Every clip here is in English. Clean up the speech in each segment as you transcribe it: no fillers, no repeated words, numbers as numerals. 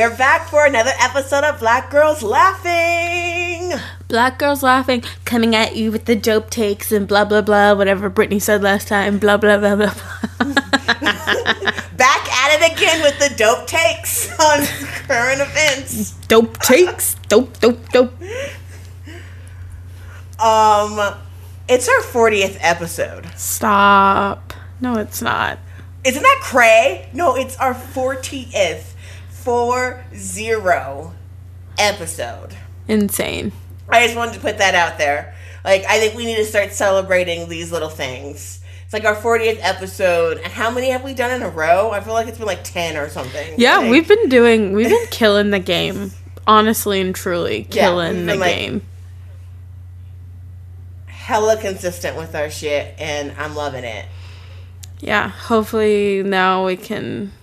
we're back for another episode of Black Girls Laughing. Black Girls Laughing, coming at you with the dope takes and blah, blah, blah, whatever Brittany said last time, blah, blah, blah, blah, blah. Back at it again with the dope takes on current events. Dope takes. Dope. It's our 40th episode. Stop. No, it's not. Isn't that cray? No, it's our 40th. 40 episode. Insane. I just wanted to put that out there. Like, I think we need to start celebrating these little things. It's like our 40th episode, and how many have we done in a row? I feel like it's been like 10 or something. Yeah, we've been killing the game. Honestly and truly, killing the game. Hella consistent with our shit, and I'm loving it. Yeah, hopefully now we can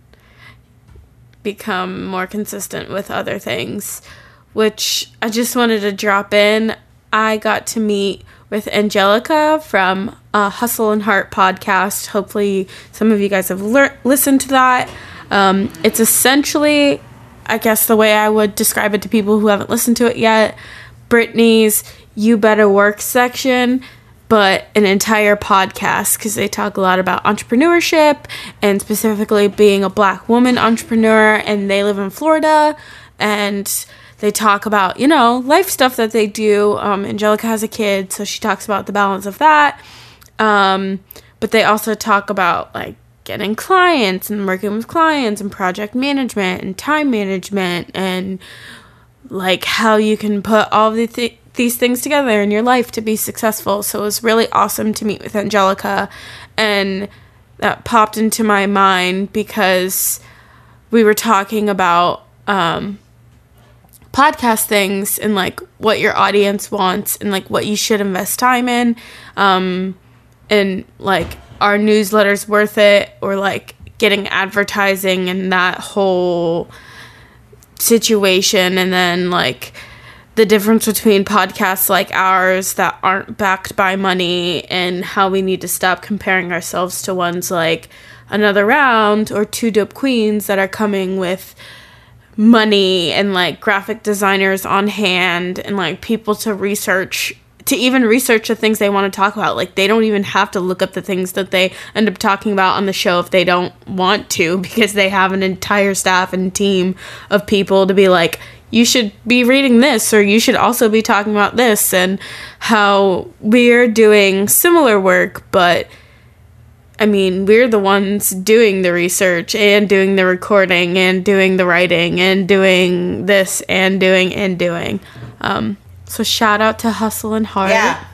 become more consistent with other things, which I just wanted to drop in. I got to meet with Angelica from Hustle and Heart podcast. Hopefully some of you guys have listened to that. It's essentially, I guess the way I would describe it to people who haven't listened to it yet, Brittany's You Better Work section, but an entire podcast, because they talk a lot about entrepreneurship and specifically being a Black woman entrepreneur, and they live in Florida, and they talk about, life stuff that they do. Angelica has a kid, so she talks about the balance of that, but they also talk about, like, getting clients and working with clients and project management and time management and, like, how you can put all these things together in your life to be successful. So it was really awesome to meet with Angelica, and that popped into my mind because we were talking about podcast things and like what your audience wants and like what you should invest time in, and like our newsletter's worth it, or like getting advertising and that whole situation, and then like the difference between podcasts like ours that aren't backed by money and how we need to stop comparing ourselves to ones like Another Round or Two Dope Queens that are coming with money and like graphic designers on hand and like people to even research the things they want to talk about. Like, they don't even have to look up the things that they end up talking about on the show if they don't want to, because they have an entire staff and team of people to be like, you should be reading this, or you should also be talking about this, and how we're doing similar work, but I mean, we're the ones doing the research and doing the recording and doing the writing and doing this and doing. So shout out to Hustle and Heart. Yeah.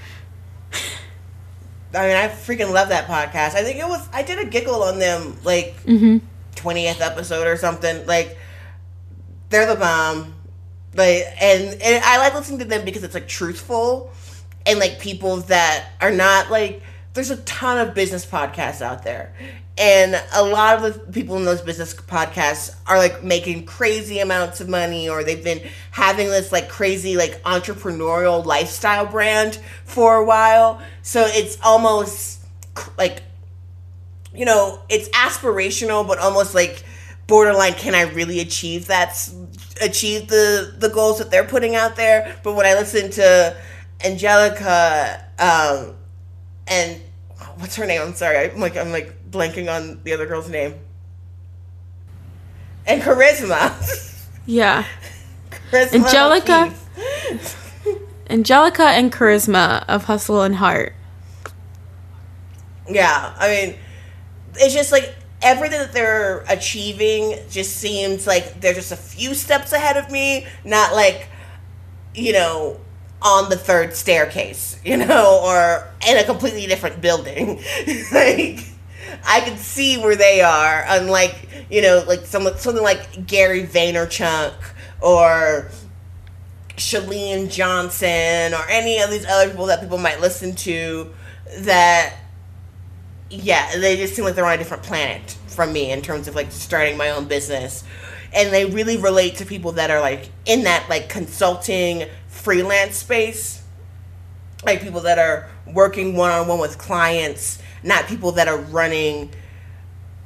I mean, I freaking love that podcast. I think I did a giggle on them, like, 20th episode or something. Like, they're the bomb. Like, and I like listening to them because it's, like, truthful, and, like, people that are not, like, there's a ton of business podcasts out there, and a lot of the people in those business podcasts are, like, making crazy amounts of money, or they've been having this, like, crazy, like, entrepreneurial lifestyle brand for a while. So it's almost, like, it's aspirational, but almost, like, borderline, can I really achieve the goals that they're putting out there? But when I listen to Angelica, and what's her name? I'm sorry. I'm like blanking on the other girl's name. And Charisma. Yeah. Charisma Angelica and Charisma of Hustle and Heart. Yeah. I mean, it's just like everything that they're achieving just seems like they're just a few steps ahead of me, not like, on the third staircase, or in a completely different building. Like, I can see where they are, unlike, like something like Gary Vaynerchuk or Chalene Johnson or any of these other people that people might listen to that, yeah, they just seem like they're on a different planet from me in terms of, like, starting my own business. And they really relate to people that are, like, in that, like, consulting freelance space, like people that are working one-on-one with clients, not people that are running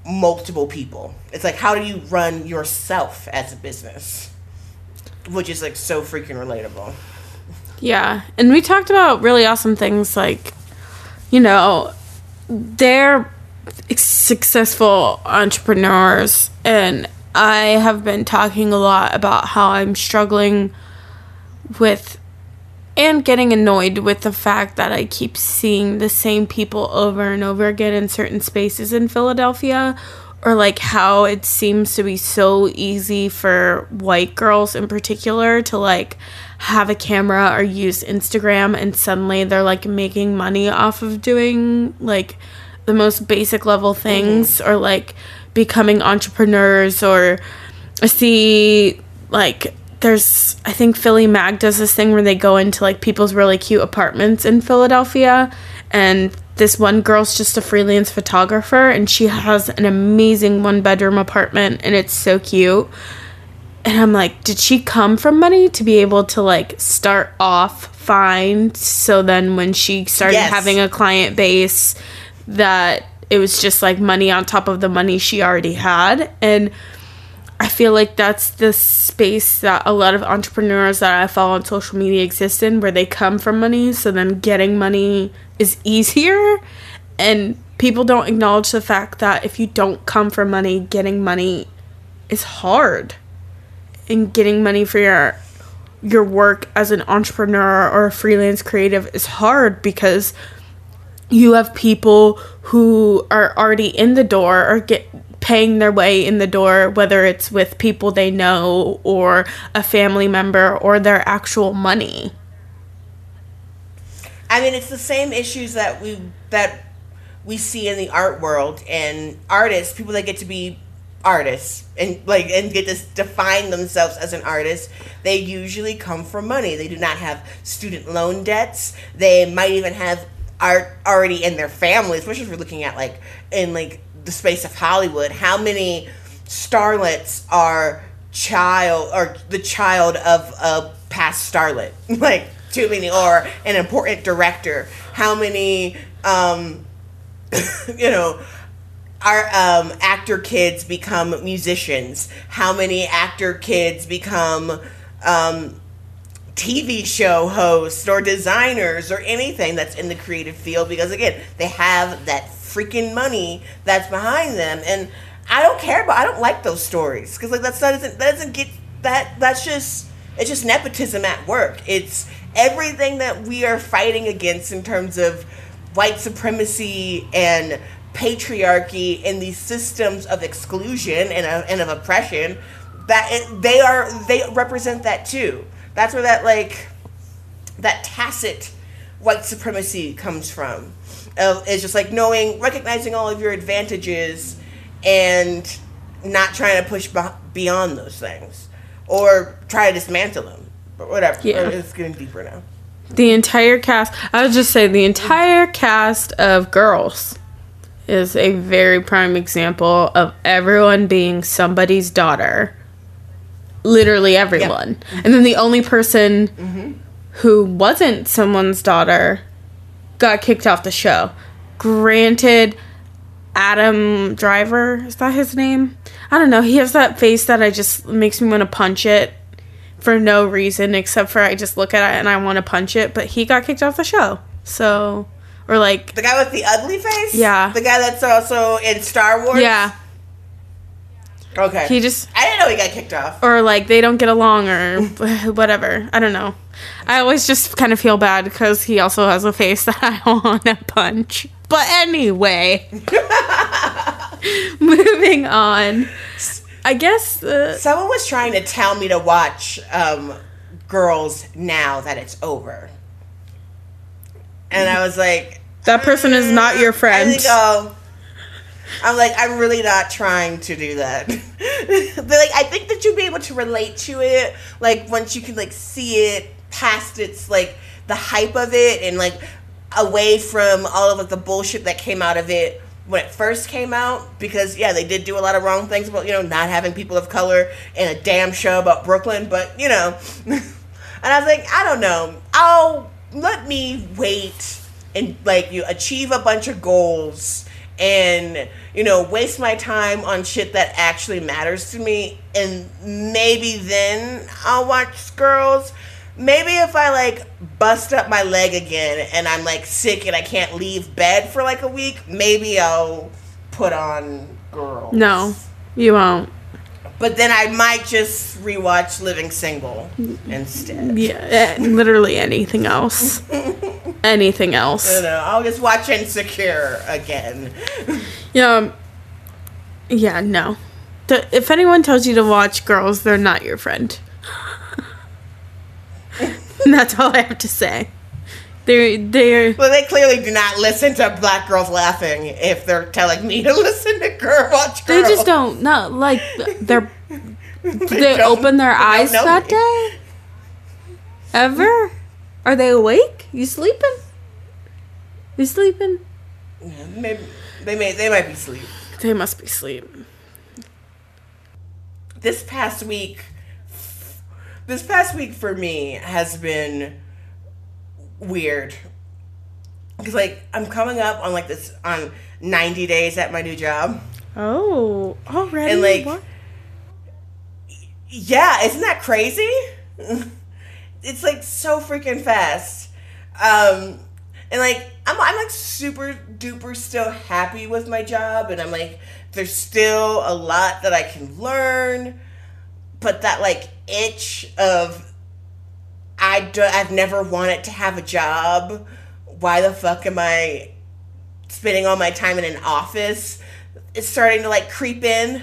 multiple people. It's like, how do you run yourself as a business? Which is like so freaking relatable. Yeah. And we talked about really awesome things like, you know, they're successful entrepreneurs, and I have been talking a lot about how I'm struggling with and getting annoyed with the fact that I keep seeing the same people over and over again in certain spaces in Philadelphia, or like how it seems to be so easy for white girls in particular to like have a camera or use Instagram, and suddenly they're like making money off of doing like the most basic level things, or like becoming entrepreneurs. Or I see like I think Philly Mag does this thing where they go into like people's really cute apartments in Philadelphia, and this one girl's just a freelance photographer, and she has an amazing 1-bedroom apartment, and it's so cute. And I'm like, did she come from money to be able to like start off fine, so then when she started having a client base, that it was just like money on top of the money she already had? And I feel like that's the space that a lot of entrepreneurs that I follow on social media exist in, where they come from money, so then getting money is easier. And people don't acknowledge the fact that if you don't come from money, getting money is hard. And getting money for your work as an entrepreneur or a freelance creative is hard, because you have people who are already in the door or paying their way in the door, whether it's with people they know or a family member or their actual money. I mean, it's the same issues that we see in the art world, and artists, people that get to be artists and get to define themselves as an artist, they usually come from money. They do not have student loan debts. They might even have art already in their family, especially if we're looking at like in like the space of Hollywood. How many starlets are the child of a past starlet? Like, too many. Or an important director. How many our actor kids become musicians? How many actor kids become TV show hosts or designers or anything that's in the creative field? Because again, they have that freaking money that's behind them. And I don't care about, I don't like those stories, because like that's just nepotism at work. It's everything that we are fighting against in terms of white supremacy and patriarchy and these systems of exclusion and of oppression, they represent that too. That's where that tacit white supremacy comes from. It's just like recognizing all of your advantages and not trying to push beyond those things or try to dismantle them. But whatever. Yeah. It's getting deeper now. The entire cast, I would just say the entire cast of Girls is a very prime example of everyone being somebody's daughter. Literally everyone. Yep. And then the only person who wasn't someone's daughter got kicked off the show. Granted, Adam Driver, is that his name? I don't know. He has that face that makes me want to punch it for no reason, except for I just look at it and I want to punch it. But he got kicked off the show. So, or like... The guy with the ugly face? Yeah. The guy that's also in Star Wars? Yeah. Okay. I didn't know he got kicked off. Or like they don't get along or whatever. I don't know. I always just kind of feel bad because he also has a face that I want to punch. But anyway. Moving on. I guess... Someone was trying to tell me to watch Girls now that it's over. And I was like... That person is not your friend. I'm like, I'm really not trying to do that. But like, I think that you'll be able to relate to it, like, once you can, like, see it past its, like, the hype of it, and, like, away from all of, like, the bullshit that came out of it when it first came out. Because, yeah, they did do a lot of wrong things about, not having people of color in a damn show about Brooklyn, but, And I was like, I don't know. Let me wait and, like, you achieve a bunch of goals and, waste my time on shit that actually matters to me, and maybe then I'll watch Girls. Maybe if I, like, bust up my leg again and I'm, like, sick and I can't leave bed for, like, a week, maybe I'll put on Girls. No, you won't. But then I might just rewatch Living Single instead. Yeah, literally anything else. Anything else. I'll just watch Insecure again. Yeah, no. If anyone tells you to watch Girls, they're not your friend. That's all I have to say. They're Well, they clearly do not listen to Black Girls Laughing if they're telling me to listen to watch Girls. They just don't know. Like, they open their eyes that day? Ever? Are they awake? You sleeping? You sleeping? Yeah, maybe they might be asleep. They must be asleep. This past week for me has been weird. Because, like, I'm coming up on, like, this, on 90 days at my new job. Oh, already? And, like, what? Yeah, isn't that crazy? It's, like, so freaking fast. And, like, I'm like, super duper still happy with my job. And I'm, like, there's still a lot that I can learn. But that, like, itch of I've never wanted to have a job. Why the fuck am I spending all my time in an office? It's starting to, like, creep in.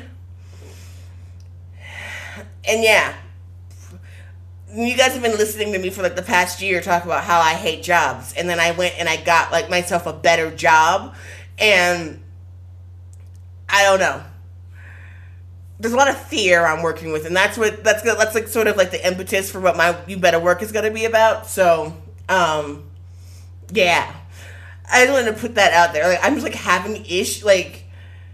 And yeah, you guys have been listening to me for, like, the past year talk about how I hate jobs. And then I went and I got, like, myself a better job. And I don't know. There's a lot of fear I'm working with, and that's like sort of like the impetus for what my You Better Work is going to be about. So, yeah, I just wanted to put that out there. Like, I'm just, like, having like,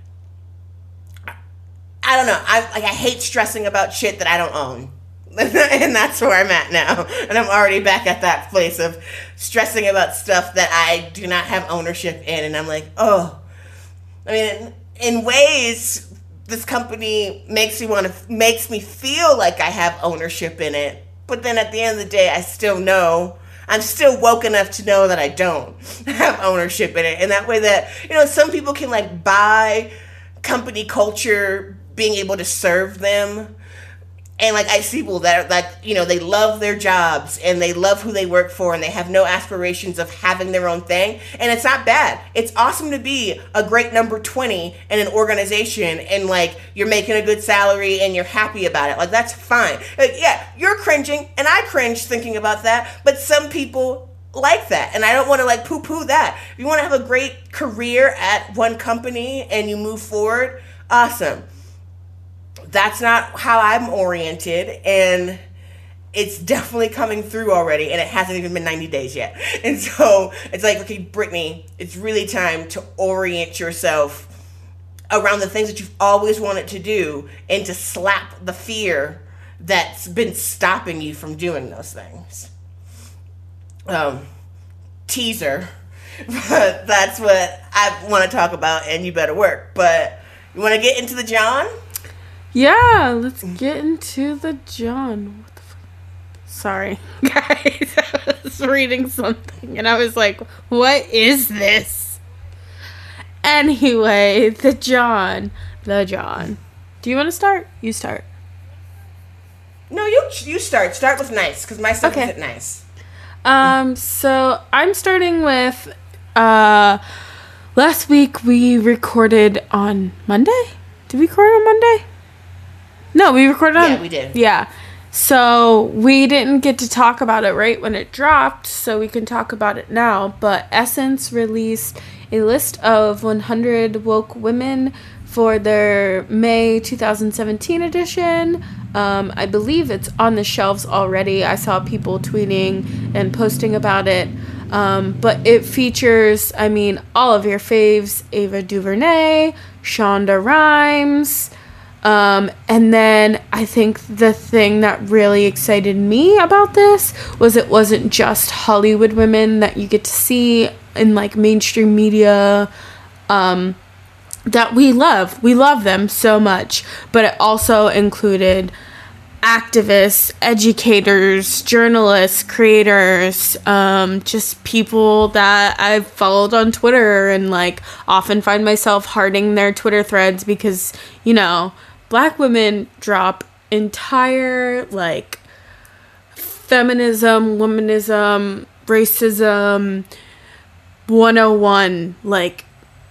I don't know. I hate stressing about shit that I don't own, and that's where I'm at now. And I'm already back at that place of stressing about stuff that I do not have ownership in, and I'm like, oh, I mean, in ways, this company makes me feel like I have ownership in it. But then at the end of the day, I'm still woke enough to know that I don't have ownership in it. And that way that, some people can, like, buy company culture being able to serve them. And, like, I see people that are, like, they love their jobs and they love who they work for and they have no aspirations of having their own thing. And it's not bad. It's awesome to be a great number 20 in an organization and, like, you're making a good salary and you're happy about it. Like, that's fine. Like, yeah, you're cringing and I cringe thinking about that. But some people like that. And I don't want to, like, poo-poo that. If you want to have a great career at one company and you move forward, awesome. That's not how I'm oriented, and it's definitely coming through already, and it hasn't even been 90 days yet. And so it's like, okay, Brittany, it's really time to orient yourself around the things that you've always wanted to do and to slap the fear that's been stopping you from doing those things. Teaser. But that's what I want to talk about, and You Better Work. But you want to get into the John? Yeah, let's get into the John. What the fuck? Sorry, guys. I was reading something and I was like, what is this? Anyway, the John. Do you want to start? You start. No, you start. Start with nice, because my stuff isn't nice. So I'm starting with, last week we recorded on Monday? Did we record on Monday? No, we recorded on... Yeah, we did. Yeah. So, we didn't get to talk about it right when it dropped, so we can talk about it now. But Essence released a list of 100 woke women for their May 2017 edition. I believe it's on the shelves already. I saw people tweeting and posting about it. But it features, all of your faves. Ava DuVernay, Shonda Rhimes... and then I think the thing that really excited me about this was it wasn't just Hollywood women that you get to see in, like, mainstream media. that we love. We love them so much, but it also included activists, educators, journalists, creators, just people that I've followed on Twitter and like often find myself hearting their Twitter threads because, you know, Black women drop entire like feminism, womanism, racism 101, like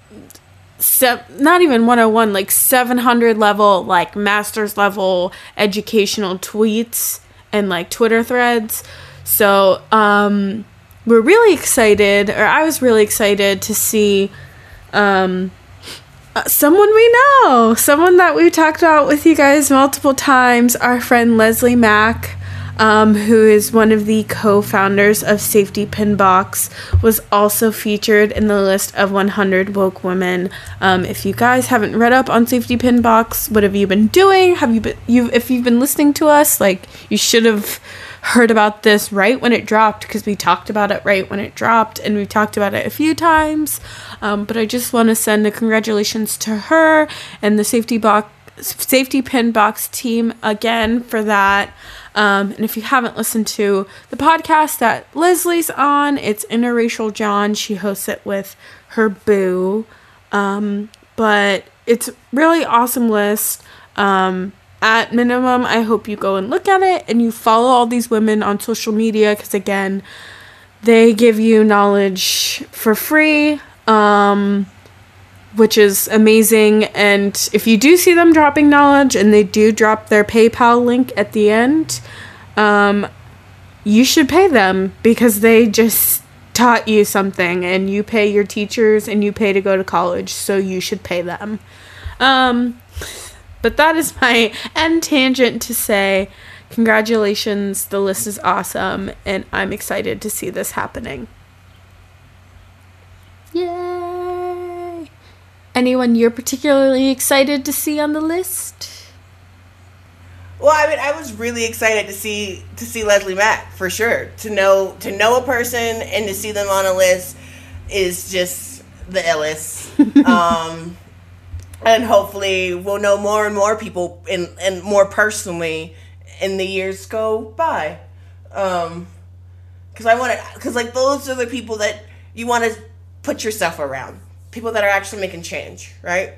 not even 101, like 700 level, like master's level educational tweets and like Twitter threads. So we're really excited, or I was really excited to see someone we know, someone that we've talked about with you guys multiple times, our friend Leslie Mack, who is one of the co-founders of Safety Pin Box, was also featured in the list of 100 woke women. If you guys haven't read up on Safety Pin Box, what have you been doing? If you've been listening to us, like, you should have heard about this right when it dropped, because we talked about it right when it dropped, and we've talked about it a few times. But I just want to send a congratulations to her and the Safety Pin Box team again for that. And if you haven't listened to the podcast that Leslie's on, it's Interracial John. She hosts it with her boo. But it's really awesome list. At minimum, I hope you go and look at it and you follow all these women on social media, because again, they give you knowledge for free, which is amazing. And if you do see them dropping knowledge, and they do drop their PayPal link at the end, you should pay them, because they just taught you something, and you pay your teachers and you pay to go to college, so you should pay them. But that is my end tangent to say congratulations, the list is awesome, and I'm excited to see this happening. Yay! Anyone you're particularly excited to see on the list? Well, I mean, I was really excited to see Leslie Mack, for sure. To know a person and to see them on a list is just the illest. And hopefully we'll know more and more people and more personally in the years go by. Because like, those are the people that you want to put yourself around. People that are actually making change, right?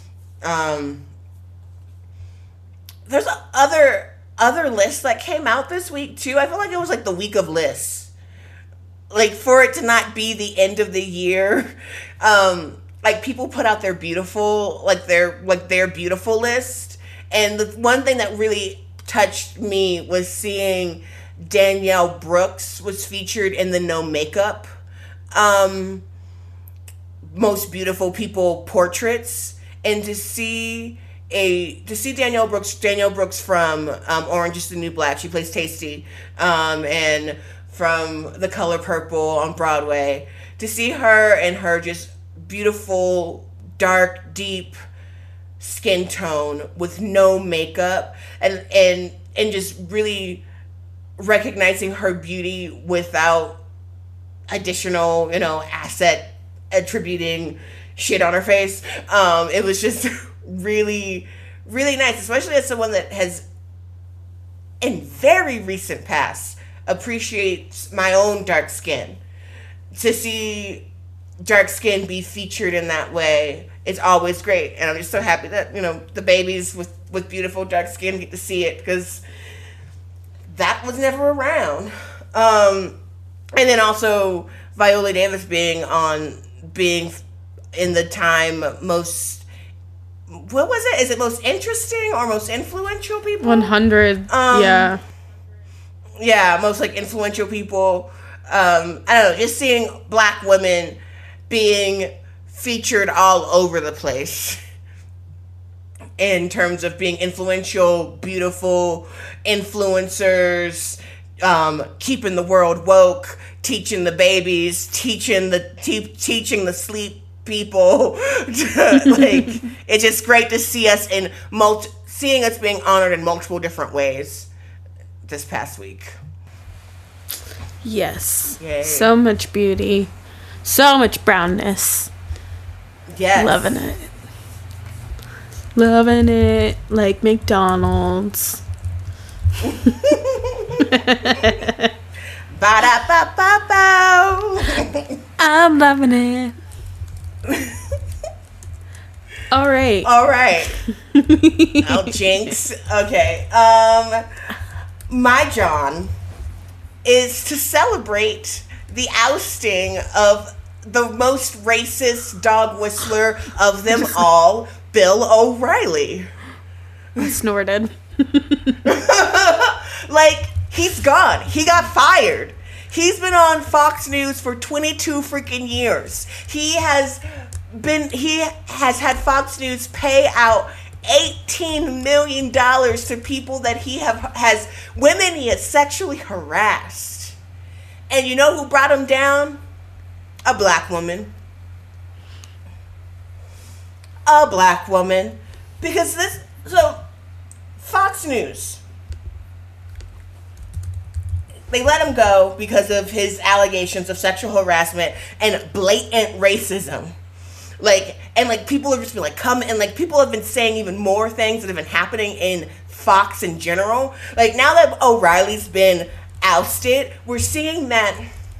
There's other lists that came out this week too. I feel like it was like the week of lists. Like, for it to not be the end of the year, like, people put out their beautiful, their beautiful list. And the one thing that really touched me was seeing Danielle Brooks was featured in the No Makeup Most Beautiful People portraits, and to see Danielle Brooks from Orange Is the New Black. She plays Tasty, and from The Color Purple on Broadway. To see her and her just beautiful, dark, deep skin tone with no makeup, and just really recognizing her beauty without additional, asset attributing shit on her face. It was just really, really nice, especially as someone that has, in very recent past, appreciates my own dark skin. To see dark skin be featured in that way, it's always great. And I'm just so happy that, the babies with beautiful dark skin get to see it, because that was never around. And then also Viola Davis being in the time most, what was it? Is it most interesting or most influential people? 100, yeah. Yeah, most influential people. I don't know, just seeing Black women being featured all over the place in terms of being influential, beautiful influencers, keeping the world woke, teaching the babies, teaching the sleep people. It's just great to see us seeing us being honored in multiple different ways this past week. Yes. Yay. So much beauty. So much brownness. Yes. Loving it. Loving it like McDonald's. Ba-da-ba-ba-bow. I'm loving it. All right. Oh, jinx. Okay. My John is to celebrate the ousting of the most racist dog whistler of them all, Bill O'Reilly. I snorted. Like, he's gone. He got fired. He's been on Fox News for 22 freaking years. He has had Fox News pay out $18 million to people that has women he has sexually harassed. And you know who brought him down? A black woman. A black woman. Because Fox News, they let him go because of his allegations of sexual harassment and blatant racism. People have just been people have been saying even more things that have been happening in Fox in general. Like, now that O'Reilly's been ousted, we're seeing that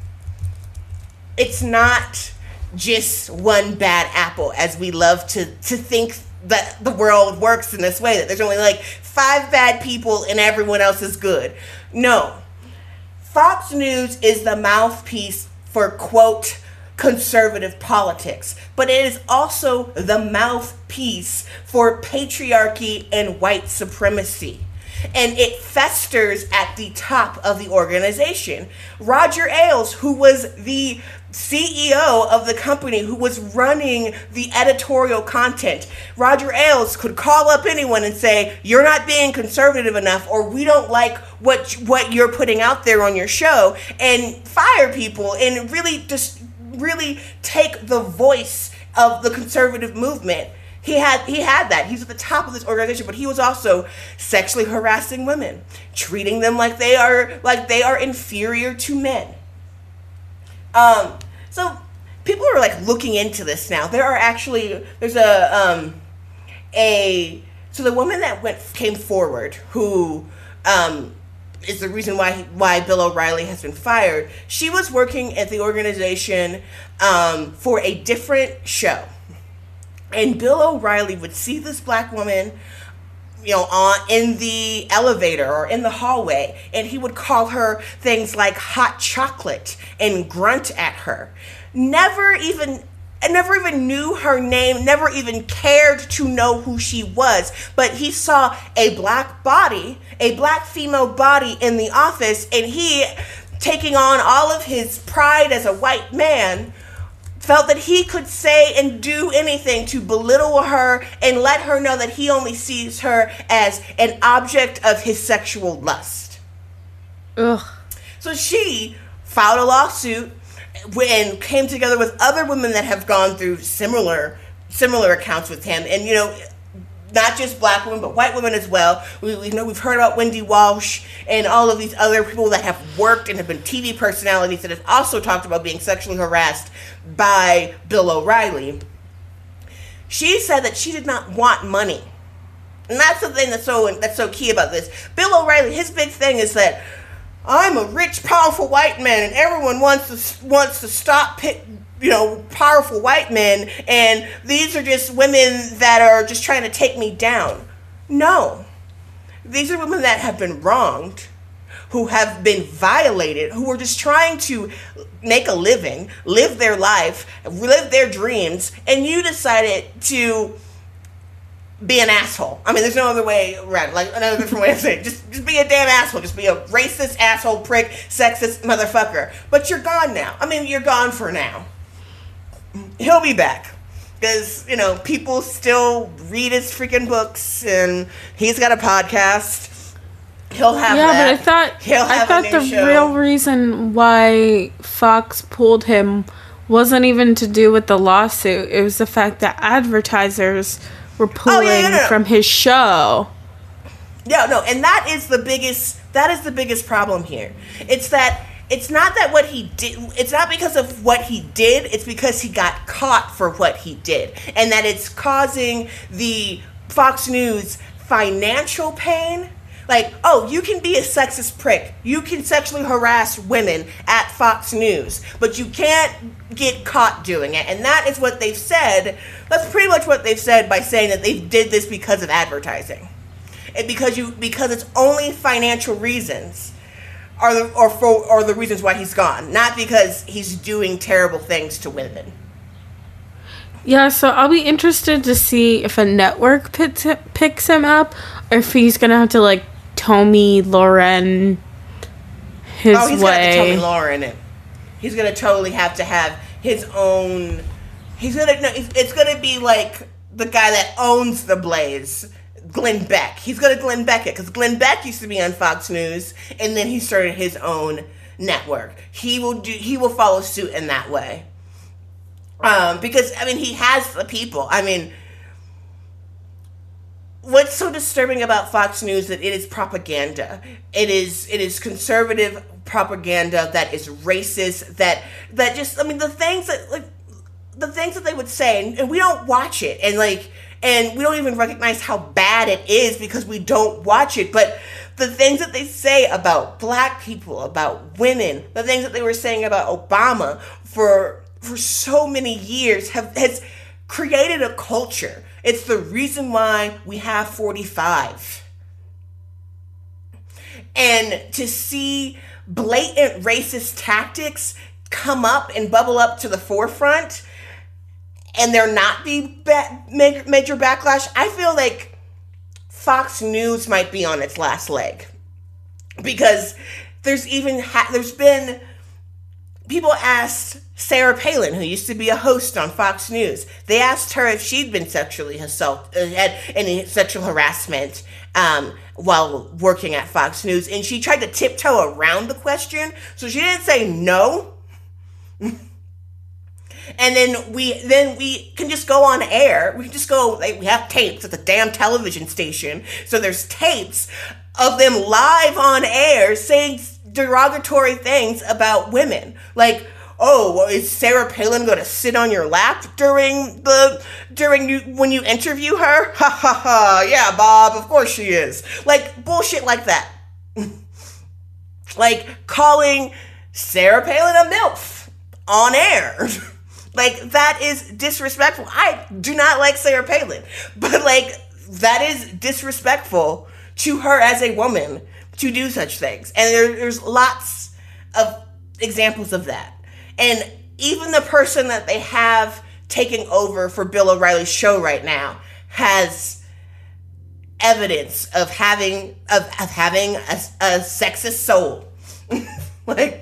it's not just one bad apple, as we love to think that the world works in this way, that there's only like 5 bad people and everyone else is good. No. Fox News is the mouthpiece for, quote, conservative politics, but it is also the mouthpiece for patriarchy and white supremacy. And it festers at the top of the organization. Roger Ailes, who was the CEO of the company, who was running the editorial content, Roger Ailes could call up anyone and say, you're not being conservative enough, or we don't like what you're putting out there on your show, and fire people and really take the voice of the conservative movement. He had that. He's at the top of this organization, but he was also sexually harassing women, treating them like they are inferior to men. So people are like looking into this now. There's the woman that came forward, who is the reason why Bill O'Reilly has been fired. She was working at the organization for a different show. And Bill O'Reilly would see this black woman, in the elevator or in the hallway, and he would call her things like hot chocolate and grunt at her. Never even knew her name, never even cared to know who she was. But he saw a black female body in the office, and he, taking on all of his pride as a white man, felt that he could say and do anything to belittle her and let her know that he only sees her as an object of his sexual lust. Ugh. So she filed a lawsuit and came together with other women that have gone through similar accounts with him. And, not just black women, but white women as well. We've heard about Wendy Walsh and all of these other people that have worked and have been TV personalities that have also talked about being sexually harassed by Bill O'Reilly. She said that she did not want money. And that's the thing that's so key about this. Bill O'Reilly, his big thing is that I'm a rich, powerful white man, and everyone wants to stop powerful white men, and these are just women that are just trying to take me down. No. These are women that have been wronged, who have been violated, who are just trying to make a living, live their life, live their dreams, and you decided to be an asshole. I mean, there's no other way around. Like, another different way to say it. Just be a damn asshole. Just be a racist, asshole, prick, sexist motherfucker. But you're gone now. I mean, you're gone for now. He'll be back. Because, people still read his freaking books, and he's got a podcast. He'll have that. But I thought the show. Real reason why Fox pulled him wasn't even to do with the lawsuit. It was the fact that advertisers were pulling from his show. Yeah, no, and that is the biggest problem here. It's not that what he did, it's not because of what he did, it's because he got caught for what he did. And that it's causing the Fox News financial pain. Like, oh, you can be a sexist prick. You can sexually harass women at Fox News, but you can't get caught doing it. And that is what they've said. That's pretty much what they've said by saying that they did this because of advertising. And because it's only financial reasons are the reasons why he's gone, not because he's doing terrible things to women. Yeah, so I'll be interested to see if a network picks him up, or if he's gonna have to like Tomi Lahren his way. Oh, he's gonna have to Tomi Lahren it. He's gonna totally have to have his own. It's gonna be like the guy that owns the Blaze, Glenn Beck. He's gonna Glenn Beck it, because Glenn Beck used to be on Fox News, and then he started his own network. He will follow suit in that way. Because I mean, he has the people. I mean, what's so disturbing about Fox News that it is propaganda. It is conservative propaganda that is racist. That just, I mean, the things that they would say, and we don't watch it, and we don't even recognize how bad it is because we don't watch it. But the things that they say about black people, about women, the things that they were saying about Obama for so many years has created a culture. It's the reason why we have 45. And to see blatant racist tactics come up and bubble up to the forefront, and there not be major backlash, I feel like Fox News might be on its last leg. Because there's been people asked Sarah Palin, who used to be a host on Fox News. They asked her if she'd been had any sexual harassment while working at Fox News, and she tried to tiptoe around the question, so she didn't say no. And then we can just go on air. We can just go. We have tapes at the damn television station, so there's tapes of them live on air saying derogatory things about women, like, oh, well, is Sarah Palin going to sit on your lap when you interview her? Ha ha ha! Yeah, Bob, of course she is. Like bullshit like that. Like calling Sarah Palin a MILF on air. Like, that is disrespectful. I do not like Sarah Palin, but like, that is disrespectful to her as a woman to do such things. And there's lots of examples of that. And even the person that they have taking over for Bill O'Reilly's show right now has evidence of having a sexist soul. Like,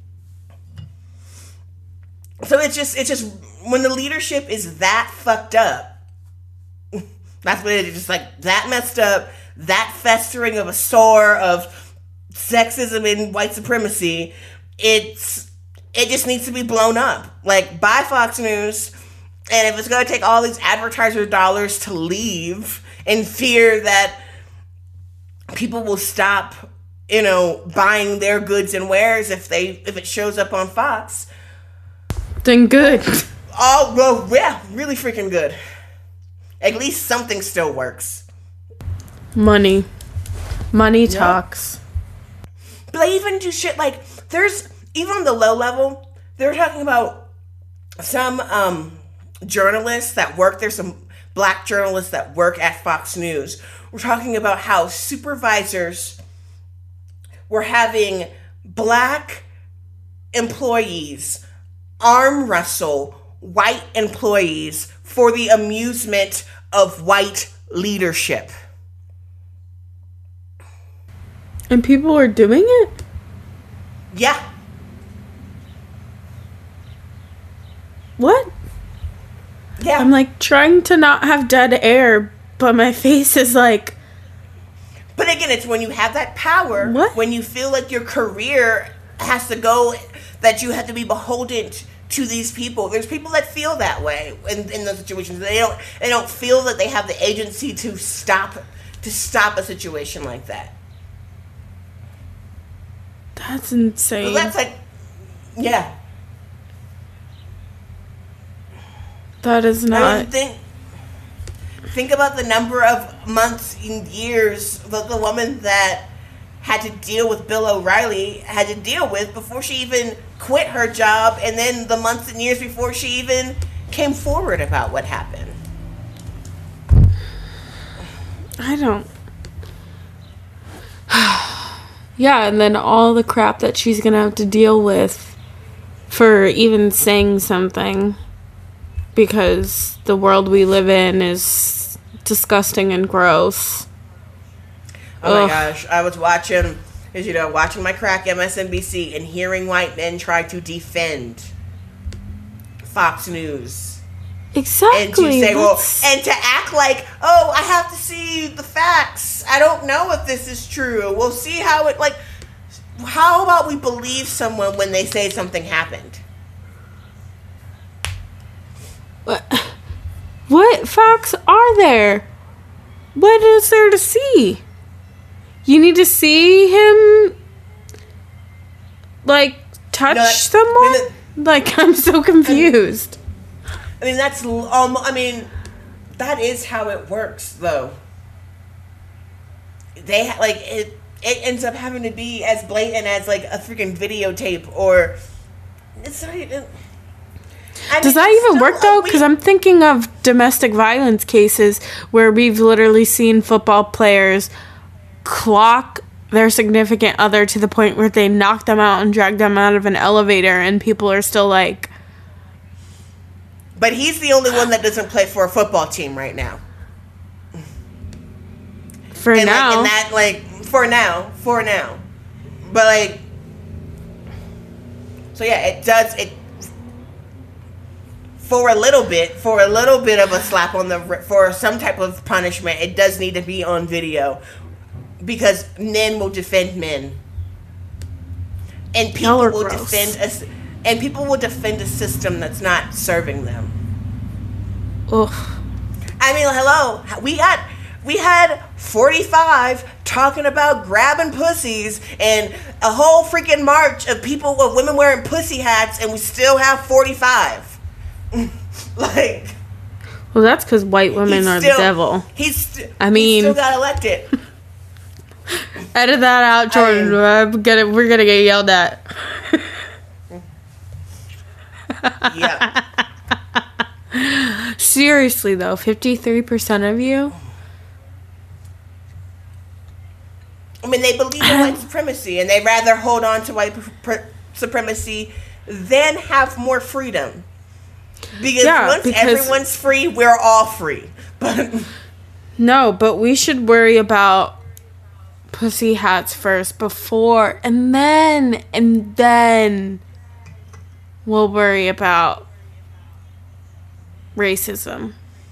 so it's just when the leadership is that fucked up, that's what it is, just like that messed up, that festering of a sore of sexism and white supremacy, it just needs to be blown up. Like, buy Fox News, and if it's going to take all these advertiser dollars to leave in fear that people will stop, buying their goods and wares if it shows up on Fox, then good. Oh, well, yeah, really freaking good. At least something still works. Money talks. But they even do shit like, even on the low level, they're talking about some journalists that work. There's some black journalists that work at Fox News. We're talking about how supervisors were having black employees arm wrestle white employees for the amusement of white leadership. And people are doing it? Yeah. What? Yeah. I'm like trying to not have dead air, but my face is like... But again, it's when you have that power, what? When you feel like your career has to go, that you have to be beholden to these people. There's people that feel that way in those situations. They don't feel that they have the agency to stop a situation like that. That's insane. Well, that's like, yeah. That is not. think about the number of months and years that the woman that had to deal with Bill O'Reilly had to deal with before she even quit her job, and then the months and years before she even came forward about what happened. I don't... Yeah, and then all the crap that she's gonna have to deal with for even saying something, because the world we live in is disgusting and gross. Oh my gosh, I was watching my crack MSNBC and hearing white men try to defend Fox News. Exactly. And to say, and to act like, oh, I have to see the facts. I don't know if this is true. We'll see how it, like, how about we believe someone when they say something happened? What facts are there? What is there to see? You need to see him, like, touch someone? Like, I'm so confused. I mean, that is how it works, though. They, like, it ends up having to be as blatant as, like, a freaking videotape, or... It's not even... Does that even work, though? Because I'm thinking of domestic violence cases where we've literally seen football players clock their significant other to the point where they knock them out and drag them out of an elevator, and people are still like... But he's the only one that doesn't play for a football team right now. For now. For now. But, like... So, yeah, it does... For a little bit of a slap on the... For some type of punishment, it does need to be on video. Because men will defend men. And people will defend us. And people will defend a system that's not serving them. Ugh. I mean, hello. We had 45 talking about grabbing pussies and a whole freaking march of women wearing pussy hats, and we still have 45. Like, well, that's because white women are the devil. He still got elected. Edit that out, Jordan. We're gonna get yelled at. Yeah. Seriously, though, 53% of you. I mean, they believe in white supremacy, and they rather hold on to white supremacy than have more freedom. Because everyone's free, we're all free. But no, but we should worry about pussy hats first before, and then we'll worry about racism.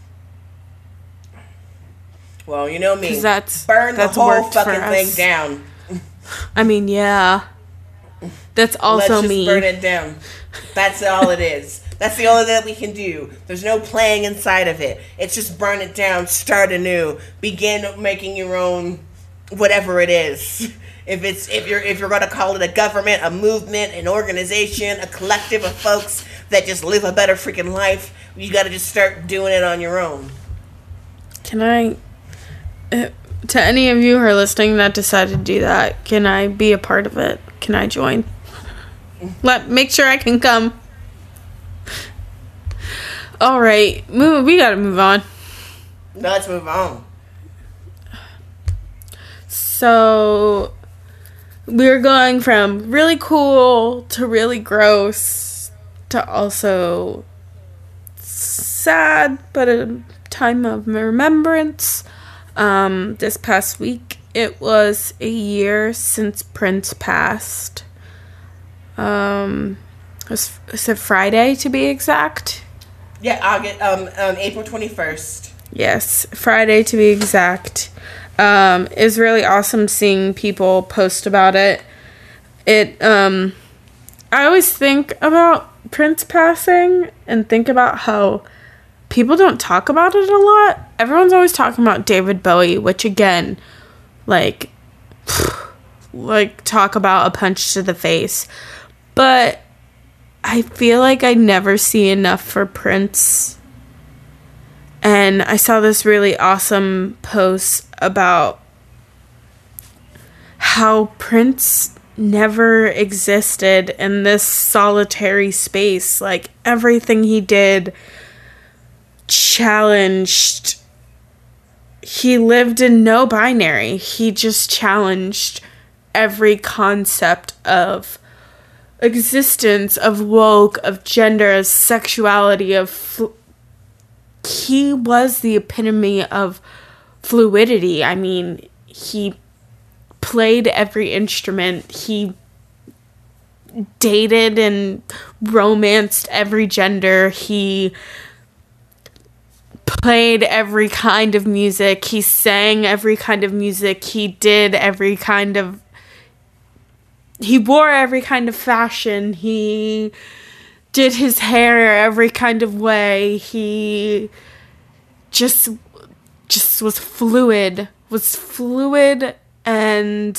Well, you know me. Burn the whole fucking thing down. I mean, yeah. That's also me. Let's just burn it down. That's all it is. That's the only thing that we can do. There's no playing inside of it. It's just burn it down, start anew, begin making your own whatever it is. If you're going to call it a government, a movement, an organization, a collective of folks that just live a better freaking life, you got to just start doing it on your own. Can I, to any of you who are listening that decided to do that, can I be a part of it? Can I join? Make sure I can come. All right, we got to move on. Let's move on. So, we're going from really cool to really gross to also sad, but a time of remembrance. This past week, it was a year since Prince passed. It was Friday, to be exact. Yeah, April 21st. Yes, Friday to be exact. It was really awesome seeing people post about it. I always think about Prince passing and think about how people don't talk about it a lot. Everyone's always talking about David Bowie, which again, like talk about a punch to the face. But I feel like I never see enough for Prince And I saw this really awesome post about how Prince never existed in this solitary space. Like, everything he did challenged. He lived in no binary. He just challenged every concept of existence, of woke, of gender, of sexuality, he was the epitome of fluidity. I mean, he played every instrument. He dated and romanced every gender. He played every kind of music. He sang every kind of music. He wore every kind of fashion. He did his hair every kind of way. He just was fluid. And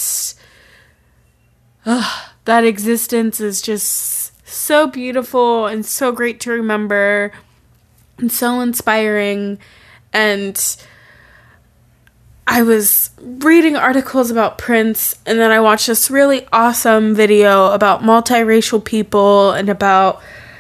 that existence is just so beautiful and so great to remember and so inspiring. And I was reading articles about Prince, and then I watched this really awesome video about multiracial people and about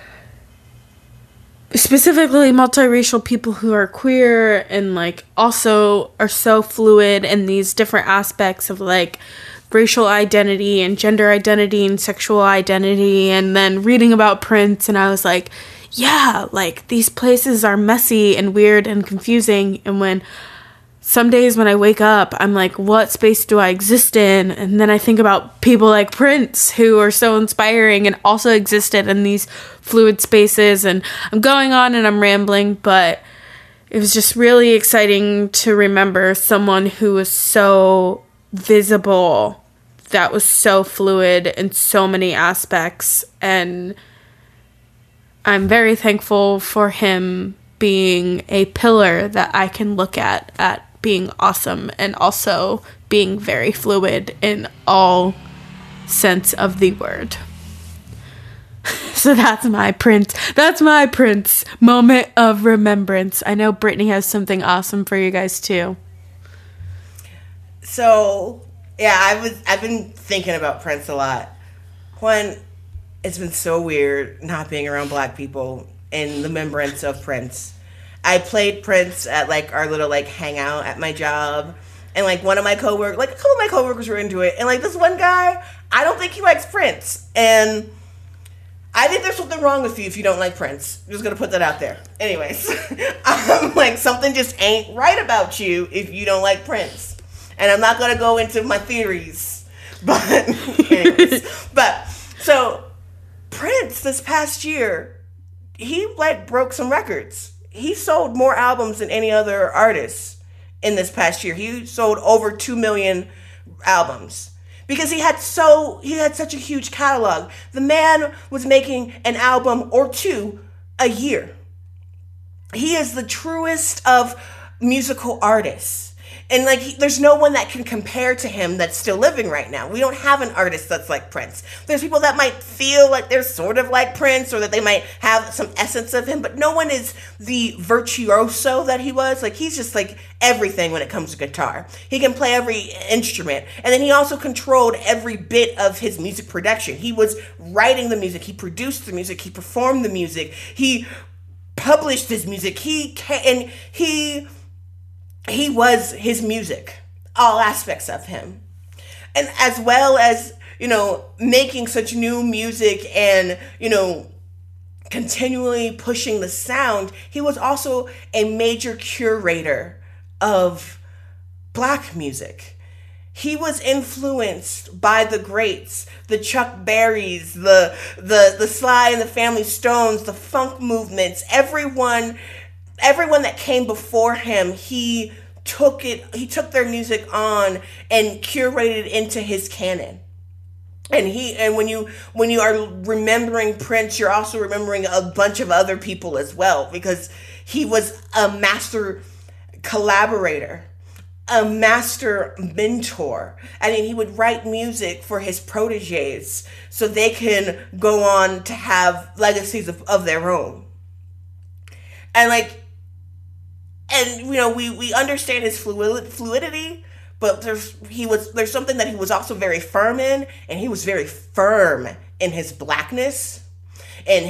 specifically multiracial people who are queer and like also are so fluid in these different aspects of like racial identity and gender identity and sexual identity. And then reading about Prince, and I was like, yeah, like these places are messy and weird and confusing. And when some days when I wake up, I'm like, what space do I exist in? And then I think about people like Prince who are so inspiring and also existed in these fluid spaces. And I'm going on and I'm rambling, but it was just really exciting to remember someone who was so visible, that was so fluid in so many aspects. And I'm very thankful for him being a pillar that I can look at being awesome and also being very fluid in all sense of the word. So that's my Prince moment of remembrance. I know Brittany has something awesome for you guys too. So yeah, I've been thinking about Prince a lot. One, it's been so weird not being around Black people in remembrance of Prince. I played Prince at like our little like hangout at my job, and like one of my coworkers, like a couple of my coworkers were into it, and like this one guy, I don't think he likes Prince, and I think there's something wrong with you if you don't like Prince. I'm just gonna put that out there. Anyways, like something just ain't right about you if you don't like Prince, and I'm not gonna go into my theories, but anyways, but so Prince this past year, he like broke some records. He sold more albums than any other artist in this past year. He sold over 2 million albums because he had such a huge catalog. The man was making an album or two a year. He is the truest of musical artists. And like, there's no one that can compare to him that's still living right now. We don't have an artist that's like Prince. There's people that might feel like they're sort of like Prince or that they might have some essence of him, but no one is the virtuoso that he was. Like, he's just like everything when it comes to guitar. He can play every instrument. And then he also controlled every bit of his music production. He was writing the music. He produced the music. He performed the music. He published his music. He was his music, all aspects of him. And as well as, making such new music and, continually pushing the sound, he was also a major curator of Black music. He was influenced by the greats, the Chuck Berrys, the Sly and the Family Stones, the funk movements, everyone that came before him, he took their music on and curated into his canon. And when you are remembering Prince, you're also remembering a bunch of other people as well, because he was a master collaborator, a master mentor. I mean, he would write music for his proteges so they can go on to have legacies of their own. And like, and we understand his fluidity, but there's something that he was also very firm in, and he was very firm in his blackness, and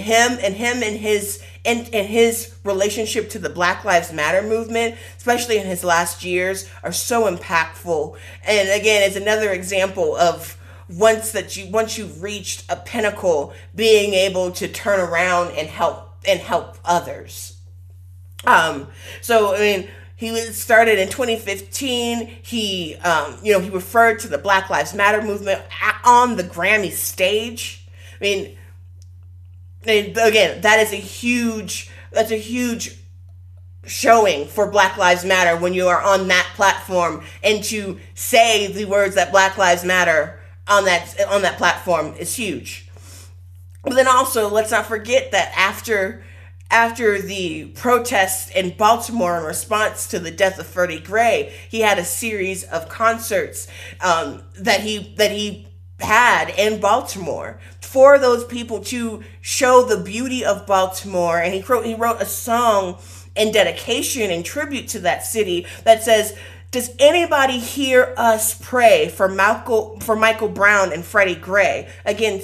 his relationship to the Black Lives Matter movement, especially in his last years, are so impactful. And again, it's another example of once you've reached a pinnacle, being able to turn around and help others. So I mean, he was started in 2015. He he referred to the Black Lives Matter movement on the Grammy stage. I mean, again, that's a huge showing for Black Lives Matter when you are on that platform, and to say the words that Black Lives Matter on that platform is huge. But then also, let's not forget that after the protests in Baltimore in response to the death of Freddie Gray, he had a series of concerts that he had in Baltimore for those people to show the beauty of Baltimore. And he wrote a song in dedication and tribute to that city that says, "Does anybody hear us pray for Michael Brown and Freddie Gray?" Again,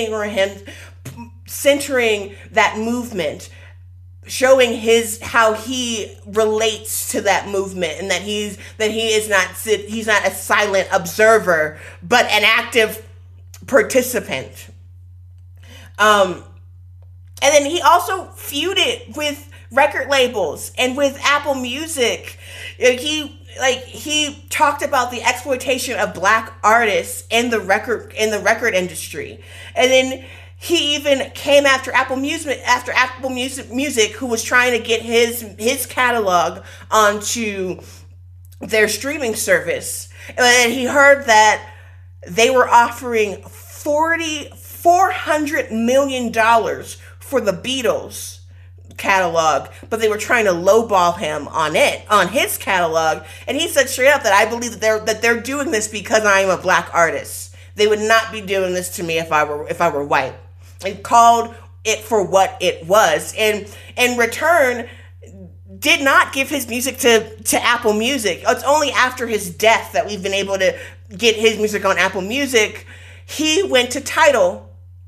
centering that movement, showing how he relates to that movement, and that he's not a silent observer, but an active participant. And then he also feuded with record labels and with Apple Music. He talked about the exploitation of Black artists in the record industry, and then he even came after Apple Music, who was trying to get his catalog onto their streaming service. And he heard that they were offering $400 million for the Beatles catalog, but they were trying to lowball him on his catalog. And he said straight up that, "I believe that they're doing this because I am a Black artist. They would not be doing this to me if I were white." And called it for what it was, and in return did not give his music to Apple Music. It's only after his death that we've been able to get his music on Apple Music. He went to Tidal,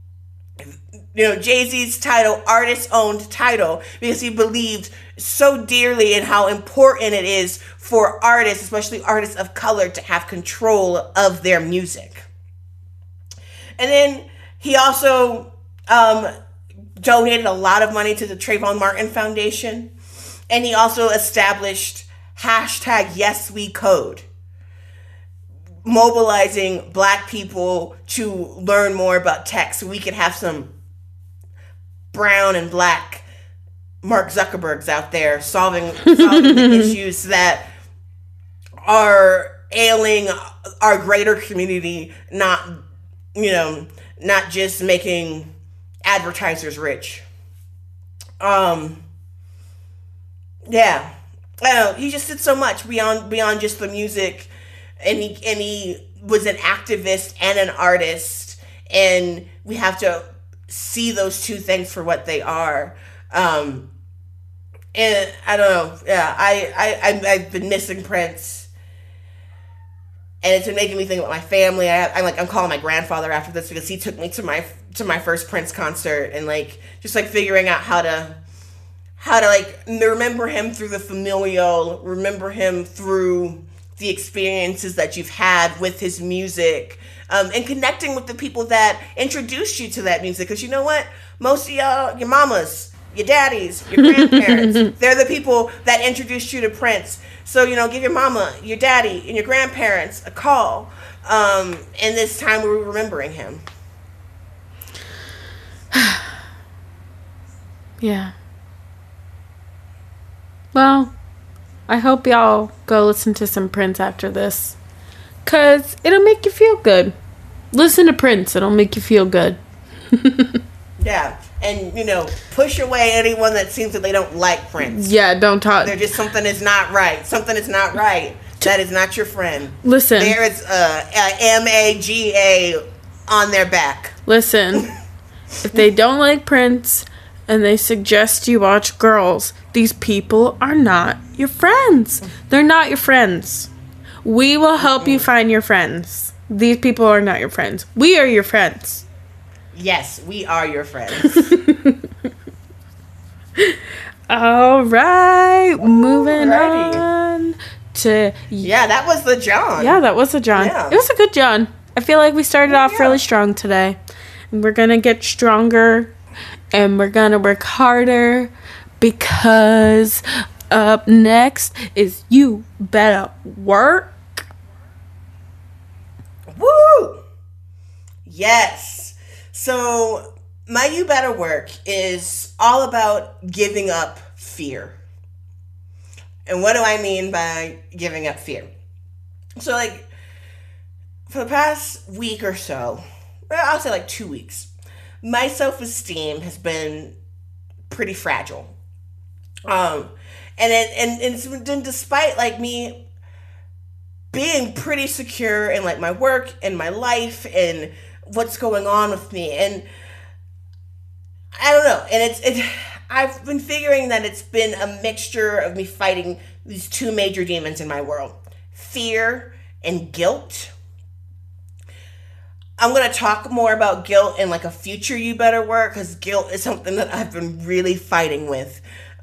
Jay-Z's Tidal, artist-owned Tidal, because he believed so dearly in how important it is for artists, especially artists of color, to have control of their music. And then he also donated a lot of money to the Trayvon Martin Foundation, and he also established #YesWeCode, mobilizing Black people to learn more about tech so we could have some brown and Black Mark Zuckerbergs out there solving the issues that are ailing our greater community, not just making advertisers rich. Yeah, I don't know. He just did so much beyond just the music, and he was an activist and an artist, and we have to see those two things for what they are. And I don't know. Yeah, I've been missing Prince, and it's been making me think about my family. I'm calling my grandfather after this because he took me to my first Prince concert, and just figuring out how to remember him through the familial, remember him through the experiences that you've had with his music, and connecting with the people that introduced you to that music. Because you know what? Most of y'all, your mamas, your daddies, your grandparents, they're the people that introduced you to Prince. So, give your mama, your daddy, and your grandparents a call in this time where we're remembering him. Yeah. Well, I hope y'all go listen to some Prince after this, 'cause it'll make you feel good. Listen to Prince. It'll make you feel good. Yeah. And, push away anyone that seems that they don't like Prince. Yeah, don't talk. They're just, something is not right. Something is not right. That is not your friend. Listen. There is a MAGA on their back. Listen. If they don't like Prince, and they suggest you watch Girls, these people are not your friends. They're not your friends. We will help you find your friends. These people are not your friends. We are your friends. Yes, we are your friends. All right, moving on to... Yeah, that was the John. Yeah, that was the John. Yeah. It was a good John. I feel like we started off really strong today. And we're going to get stronger, and we're going to work harder, because up next is You Better Work. Woo! Yes. So, my You Better Work is all about giving up fear. And what do I mean by giving up fear? So, like, for the past week or so, I'll say like 2 weeks, my self-esteem has been pretty fragile. And it's been, despite like me being pretty secure in like my work and my life and what's going on with me, and I don't know, and I've been figuring that it's been a mixture of me fighting these two major demons in my world: fear and guilt. I'm going to talk more about guilt in like a future You Better Work, because guilt is something that I've been really fighting with.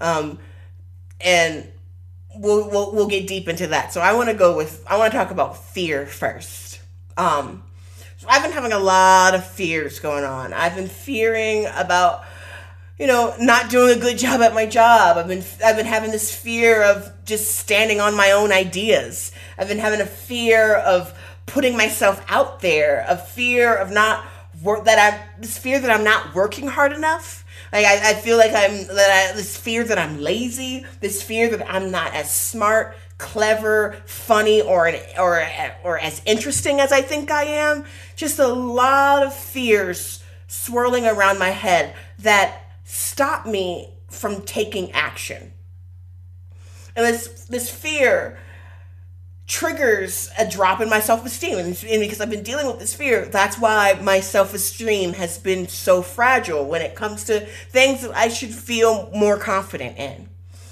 And we'll get deep into that. So I want to talk about fear first. So I've been having a lot of fears going on. I've been fearing about, not doing a good job at my job. I've been having this fear of just standing on my own ideas. I've been having a fear of putting myself out there, a fear of this fear that I'm not working hard enough. Like I feel like this fear that I'm lazy, this fear that I'm not as smart, clever, funny, or as interesting as I think I am. Just a lot of fears swirling around my head that stop me from taking action. And this fear triggers a drop in my self-esteem. And because I've been dealing with this fear, that's why my self-esteem has been so fragile when it comes to things that I should feel more confident in.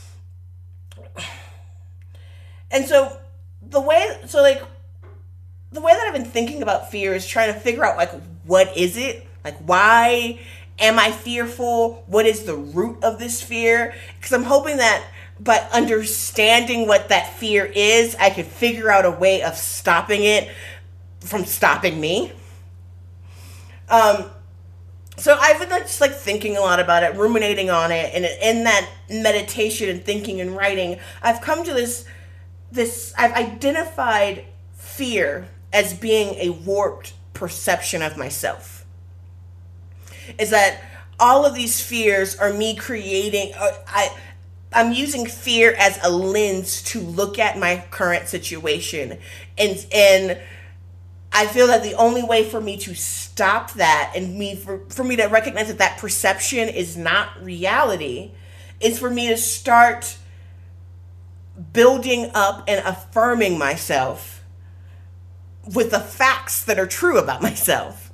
And so the way that I've been thinking about fear is trying to figure out, like, what is it? Like, why am I fearful? What is the root of this fear? Because I'm hoping that by understanding what that fear is, I could figure out a way of stopping it from stopping me. So I've been just like thinking a lot about it, ruminating on it, and in that meditation and thinking and writing, I've come to I've identified fear as being a warped perception of myself. Is that all of these fears are me creating, I'm using fear as a lens to look at my current situation. And I feel that the only way for me to stop that and for me to recognize that perception is not reality is for me to start building up and affirming myself with the facts that are true about myself.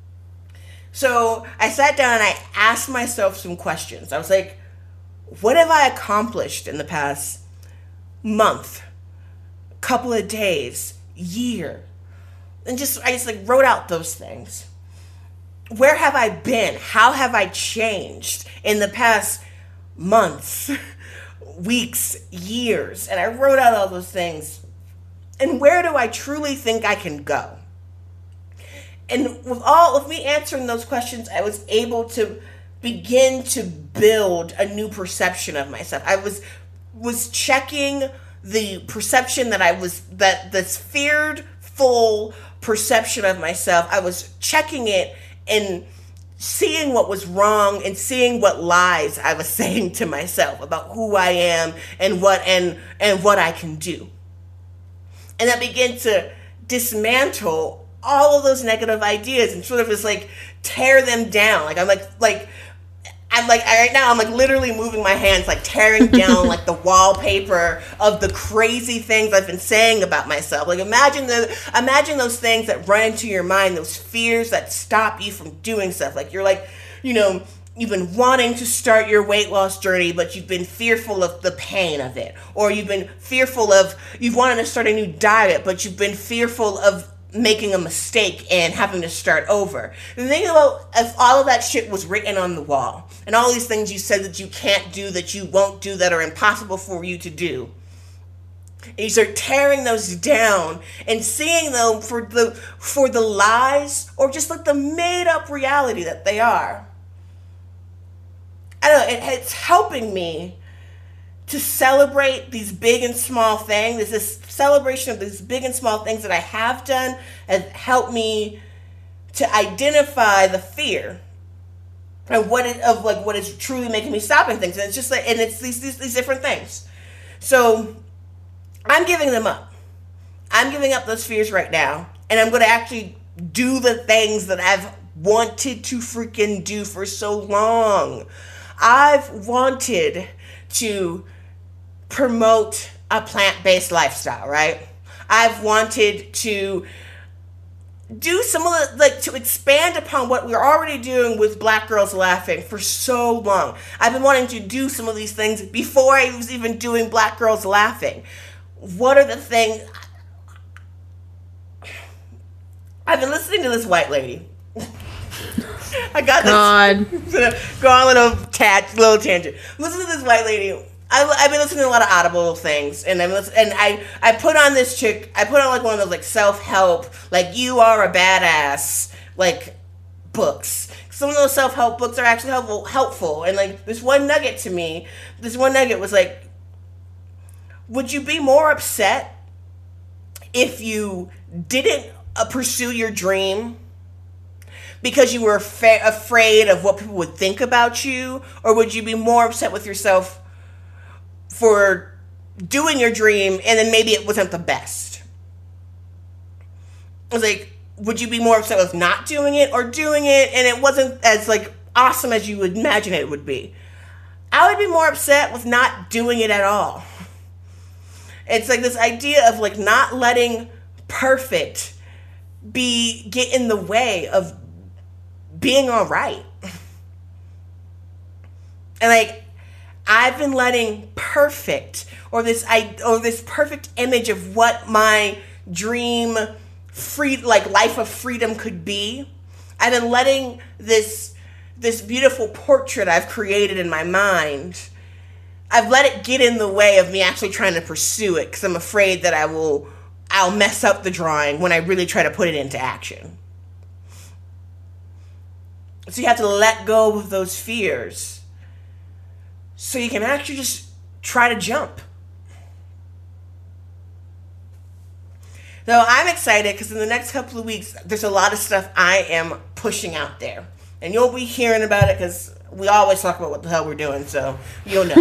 So I sat down and I asked myself some questions. I was like, what have I accomplished in the past month, couple of days, year? And I just like wrote out those things. Where have I been? How have I changed in the past months, weeks, years? And I wrote out all those things. And where do I truly think I can go? And with me answering those questions, I was able to begin to build a new perception of myself. I was checking the perception that this fearful perception of myself. I was checking it and seeing what was wrong and seeing what lies I was saying to myself about who I am and what I can do. And I began to dismantle all of those negative ideas and sort of just like tear them down. Like I'm right now I'm like literally moving my hands, like tearing down like the wallpaper of the crazy things I've been saying about myself. Like imagine those things that run into your mind, those fears that stop you from doing stuff. Like you're like, you've been wanting to start your weight loss journey, but you've been fearful of the pain of it. Or you've been fearful of, you've wanted to start a new diet, but you've been fearful of making a mistake and having to start over. And think about if all of that shit was written on the wall, and all these things you said that you can't do, that you won't do, that are impossible for you to do. And you start tearing those down and seeing them for the lies, or just like the made up reality that they are. I don't know, it's helping me to celebrate these big and small things. This celebration of these big and small things that I have done has helped me to identify the fear and what is truly making me stopping things. And it's just like, and it's these different things. So I'm giving them up. I'm giving up those fears right now, and I'm going to actually do the things that I've wanted to freaking do for so long. I've wanted to promote a plant-based lifestyle, right? I've wanted to do some of the, to expand upon what we're already doing with Black Girls Laughing for so long. I've been wanting to do some of these things before I was even doing Black Girls Laughing. What are the things? I've been listening to this white lady. I got this. Go on a little tangent. Listen to this white lady. I've been listening to a lot of Audible things, and I put on this chick. I put on like one of those like self-help, like you are a badass like books. Some of those self-help books are actually helpful, and like this one nugget to me. This one nugget was like, would you be more upset if you didn't pursue your dream because you were afraid of what people would think about you? Or would you be more upset with yourself for doing your dream and then maybe it wasn't the best? I was like, would you be more upset with not doing it or doing it and it wasn't as like awesome as you would imagine it would be? I would be more upset with not doing it at all. It's like this idea of like not letting perfect get in the way of being all right. And like I've been letting perfect or this perfect image of what my dream life of freedom could be. I've been letting this beautiful portrait I've created in my mind, I've let it get in the way of me actually trying to pursue it because I'm afraid that I'll mess up the drawing when I really try to put it into action. So you have to let go of those fears so you can actually just try to jump. So I'm excited because in the next couple of weeks, there's a lot of stuff I am pushing out there. And you'll be hearing about it because we always talk about what the hell we're doing, so you'll know.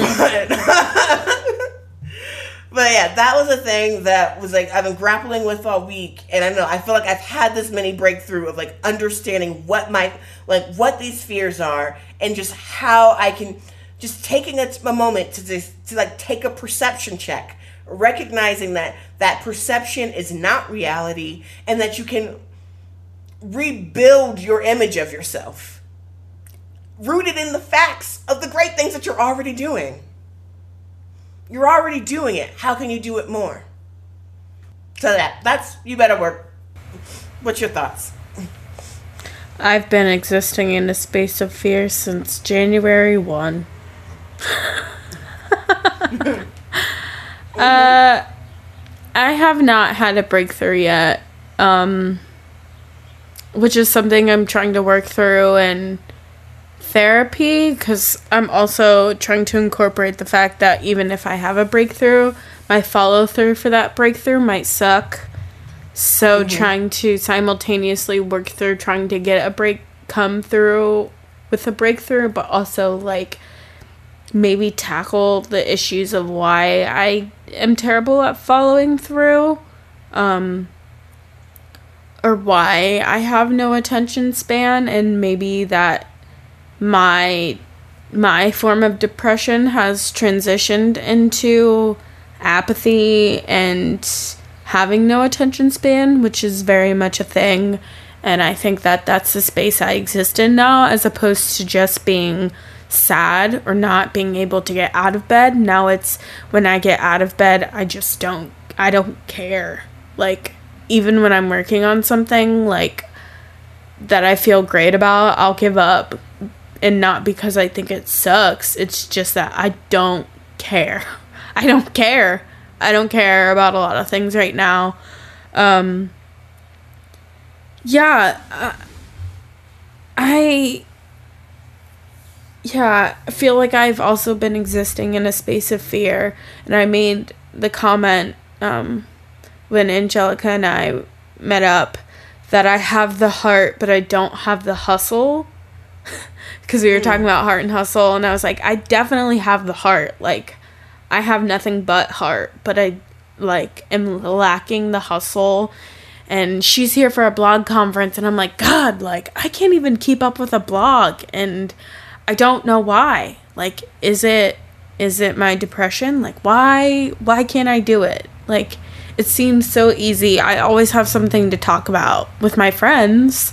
But yeah, that was a thing that was like I've been grappling with all week, and I feel like I've had this mini breakthrough of like understanding what these fears are, and just how I can just taking a moment to like take a perception check, recognizing that perception is not reality, and that you can rebuild your image of yourself, rooted in the facts of the great things that you're already doing. You're already doing it. How can you do it more? So that's you better work. What's your thoughts? I've been existing in a space of fear since January 1. I have not had a breakthrough yet, which is something I'm trying to work through in therapy, because I'm also trying to incorporate the fact that even if I have a breakthrough, my follow through for that breakthrough might suck. So trying to simultaneously work through trying to get come through with a breakthrough, but also like maybe tackle the issues of why I am terrible at following through, or why I have no attention span, and maybe that my form of depression has transitioned into apathy and having no attention span, which is very much a thing, And I think that that's the space I exist in now, as opposed to just being sad or not being able to get out of bed. Now it's when I get out of bed, I don't care. Like, even when I'm working on something, like, that I feel great about, I'll give up. And not because I think it sucks. It's just that I don't care. I don't care. I don't care about a lot of things right now. I feel like I've also been existing in a space of fear. And I made the comment when Angelica and I met up that I have the heart, but I don't have the hustle. Because we were talking about heart and hustle, and I was like, I definitely have the heart. Like, I have nothing but heart, but I, like, am lacking the hustle. And she's here for a blog conference, and I'm like, God, like, I can't even keep up with a blog, and I don't know why. Like, is it my depression? Like, why can't I do it? Like, it seems so easy. I always have something to talk about with my friends.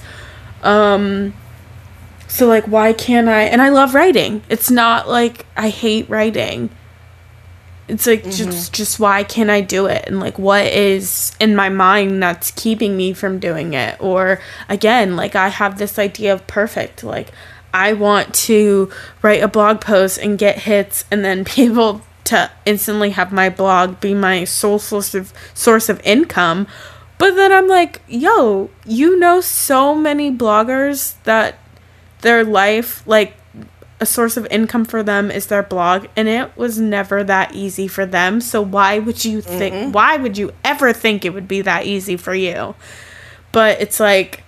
So, like, why can't I? And I love writing. It's not like I hate writing. It's like, just why can't I do it? And, like, what is in my mind that's keeping me from doing it? Or, again, like, I have this idea of perfect. Like, I want to write a blog post and get hits and then be able to instantly have my blog be my sole source of income. But then I'm like, yo, you know so many bloggers that their life, like, a source of income for them is their blog, and it was never that easy for them. So why would you think, why would you ever think it would be that easy for you? But it's like,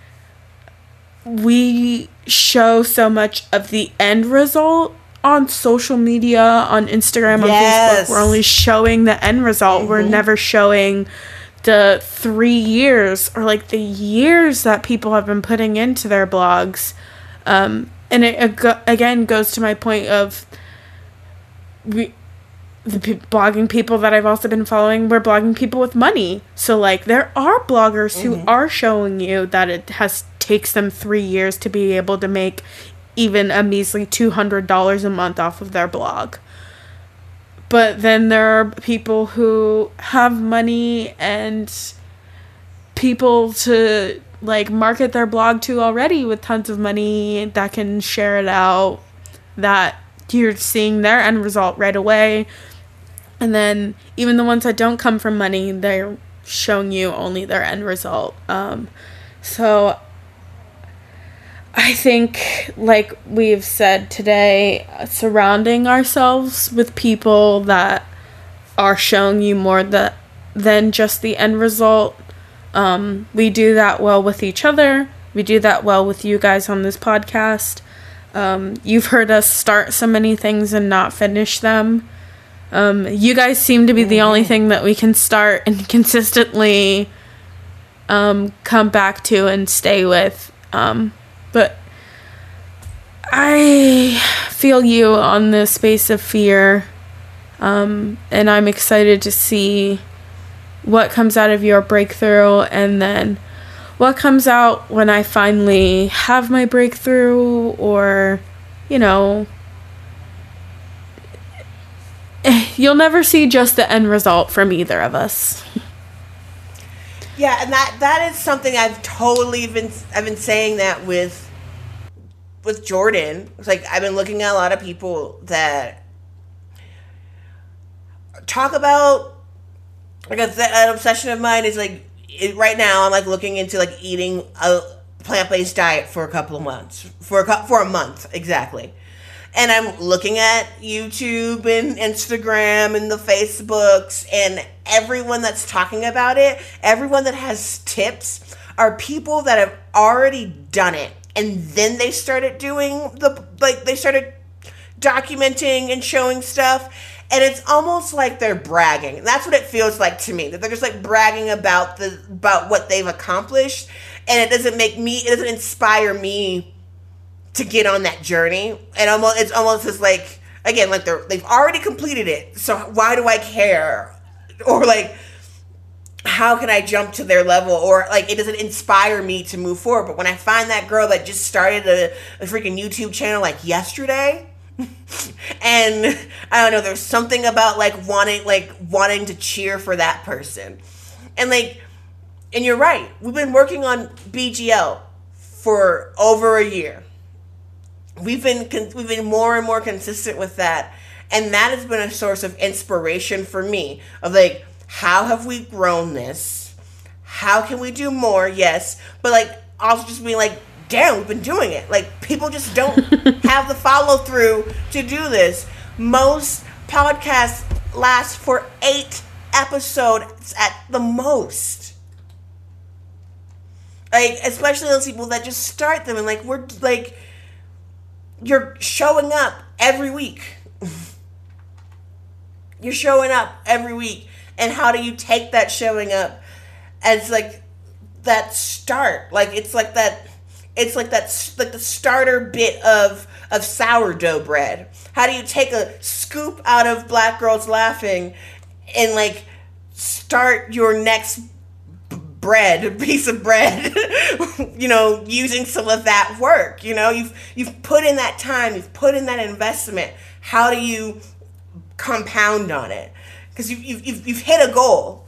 we show so much of the end result on social media, on Instagram, on Facebook. We're only showing the end result. We're never showing the 3 years or, like, the years that people have been putting into their blogs. And it again goes to my point of the blogging people that I've also been following. We're blogging people with money. So, like, there are bloggers who are showing you that it takes them 3 years to be able to make even a measly $200 a month off of their blog. But then there are people who have money and people to, like, market their blog to already with tons of money that can share it out, that you're seeing their end result right away. And then even the ones that don't come from money, they're showing you only their end result. So I think, like we've said today, surrounding ourselves with people that are showing you more than just the end result. We do that well with each other. We do that well with you guys on this podcast. You've heard us start so many things and not finish them. You guys seem to be the only thing that we can start and consistently come back to and stay with. But I feel you on the space of fear. And I'm excited to see what comes out of your breakthrough, and then what comes out when I finally have my breakthrough, or, you know, you'll never see just the end result from either of us. Yeah, and that is something I've been saying that with Jordan. It's like, I've been looking at a lot of people that talk about, like, an obsession of mine is, like, right now I'm, like, looking into, like, eating a plant-based diet for a couple of months, for a month exactly. And I'm looking at YouTube and Instagram and the Facebooks, and everyone that's talking about it, everyone that has tips, are people that have already done it. And then they started they started documenting and showing stuff. And it's almost like they're bragging. That's what it feels like to me. That they're just, like, bragging about what they've accomplished. And it doesn't inspire me to get on that journey. And it's almost just like, again, like, they've already completed it. So why do I care? Or, like, how can I jump to their level, or like it doesn't inspire me to move forward. But when I find that girl that just started a freaking YouTube channel like yesterday, and I don't know, there's something about wanting to cheer for that person. And and you're right, we've been working on BGL for over a year. We've been more and more consistent with that, and that has been a source of inspiration for me of how have we grown this? How can we do more? Yes, but also just being damn, we've been doing it. People just don't have the follow through to do this. Most podcasts last for 8 episodes at the most. Especially those people that just start them and you're showing up every week. You're showing up every week. And how do you take that showing up as that start? It's the starter bit of sourdough bread. How do you take a scoop out of Black Girls Laughing and start your next piece of bread, using some of that work? You've put in that time, you've put in that investment. How do you compound on it? Because you've hit a goal.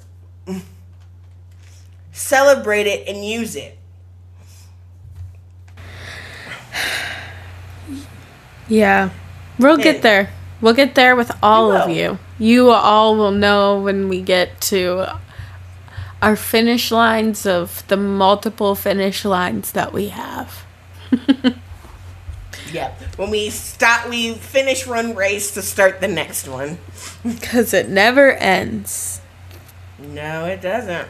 Celebrate it and use it. Yeah. We'll get there. We'll get there with all of you. You all will know when we get to our finish lines of the multiple finish lines that we have. Yeah. When we finish one race to start the next one. Because it never ends. No, it doesn't.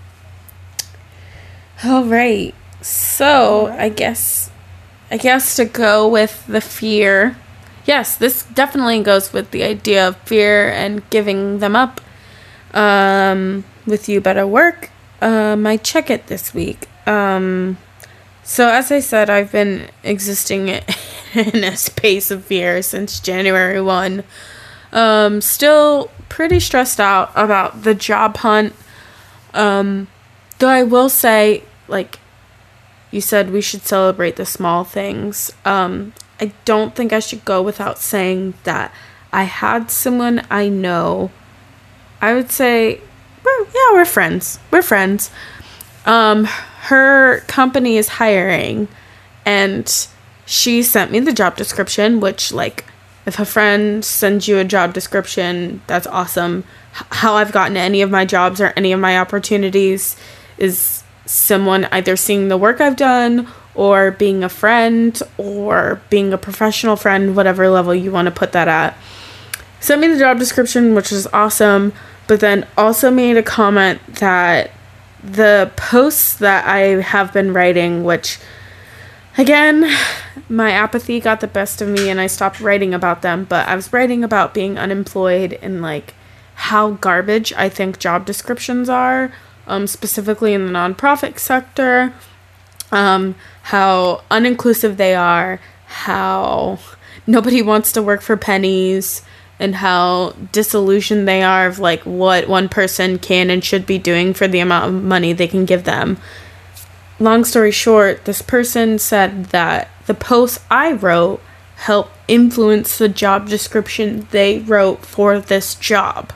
All right. So, I guess to go with the fear. Yes, this definitely goes with the idea of fear and giving them up. With You Better Work. My check it this week. So as I said, I've been existing in a space of fear since January 1. Still pretty stressed out about the job hunt. Though I will say, you said we should celebrate the small things. I don't think I should go without saying that I had someone I know. I would say, we're friends. We're friends. Her company is hiring, and she sent me the job description, which, if a friend sends you a job description, that's awesome. How I've gotten any of my jobs or any of my opportunities is someone either seeing the work I've done or being a friend or being a professional friend, whatever level you want to put that at. Sent me the job description, which is awesome, but then also made a comment that the posts that I have been writing, which, again, my apathy got the best of me and I stopped writing about them, but I was writing about being unemployed and, how garbage I think job descriptions are, specifically in the nonprofit sector, how uninclusive they are, how nobody wants to work for pennies, and how disillusioned they are of what one person can and should be doing for the amount of money they can give them. Long story short, this person said that the posts I wrote helped influence the job description they wrote for this job.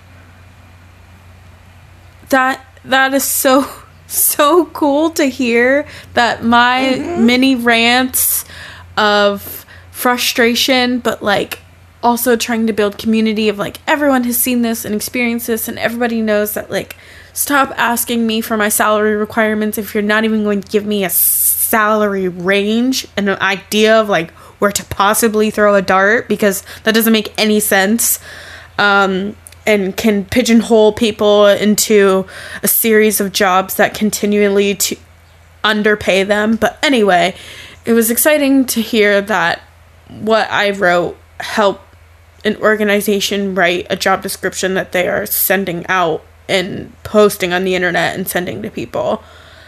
That is so cool to hear, that my mini rants of frustration, but also trying to build community of everyone has seen this and experienced this, and everybody knows that stop asking me for my salary requirements if you're not even going to give me a salary range and an idea of where to possibly throw a dart, because that doesn't make any sense, and can pigeonhole people into a series of jobs that continually to underpay them. But anyway, it was exciting to hear that what I wrote helped an organization write a job description that they are sending out and posting on the internet and sending to people.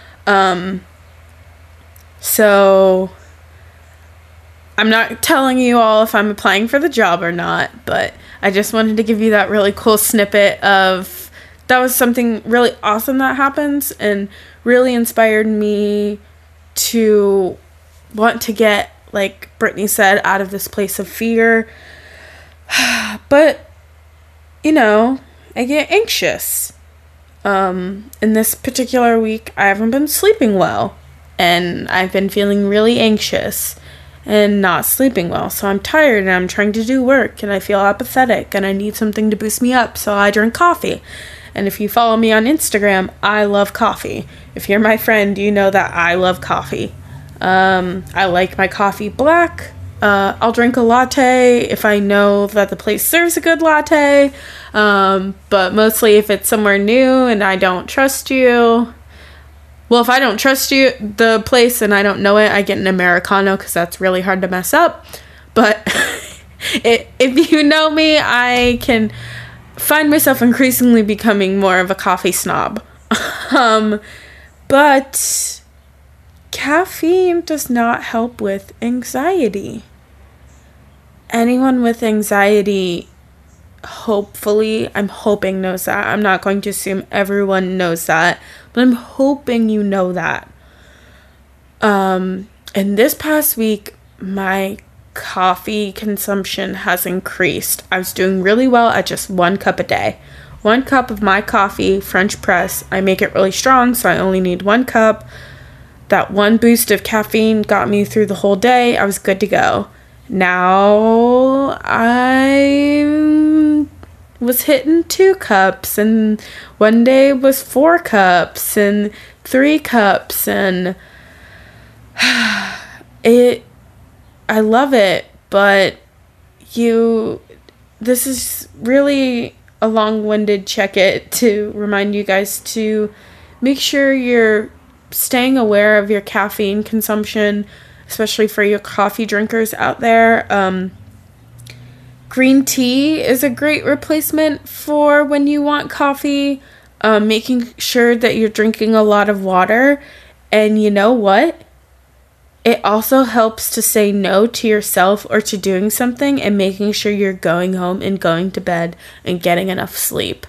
So I'm not telling you all if I'm applying for the job or not, but I just wanted to give you that really cool snippet of that was something really awesome that happens and really inspired me to want to get, like Brittany said, out of this place of fear. But, you know, I get anxious. In this particular week, I haven't been sleeping well. And I've been feeling really anxious and not sleeping well. So I'm tired and I'm trying to do work and I feel apathetic and I need something to boost me up. So I drink coffee. And if you follow me on Instagram, I love coffee. If you're my friend, you know that I love coffee. I like my coffee black. I'll drink a latte if I know that the place serves a good latte. But mostly if it's somewhere new and I don't trust you. Well, if I don't trust you, the place, and I don't know it, I get an Americano because that's really hard to mess up. But if you know me, I can find myself increasingly becoming more of a coffee snob. But caffeine does not help with anxiety. Anyone with anxiety, hopefully, I'm hoping knows that. I'm not going to assume everyone knows that, but I'm hoping you know that. And this past week, my coffee consumption has increased. I was doing really well at just 1 cup a day. 1 cup of my coffee, French press. I make it really strong, so I only need 1 cup. That one boost of caffeine got me through the whole day. I was good to go. Now I was hitting 2 cups, and one day was 4 cups and 3 cups, and I love it, but this is really a long-winded check-it to remind you guys to make sure you're staying aware of your caffeine consumption, especially for your coffee drinkers out there. Green tea is a great replacement for when you want coffee. Making sure that you're drinking a lot of water. And you know what? It also helps to say no to yourself or to doing something and making sure you're going home and going to bed and getting enough sleep.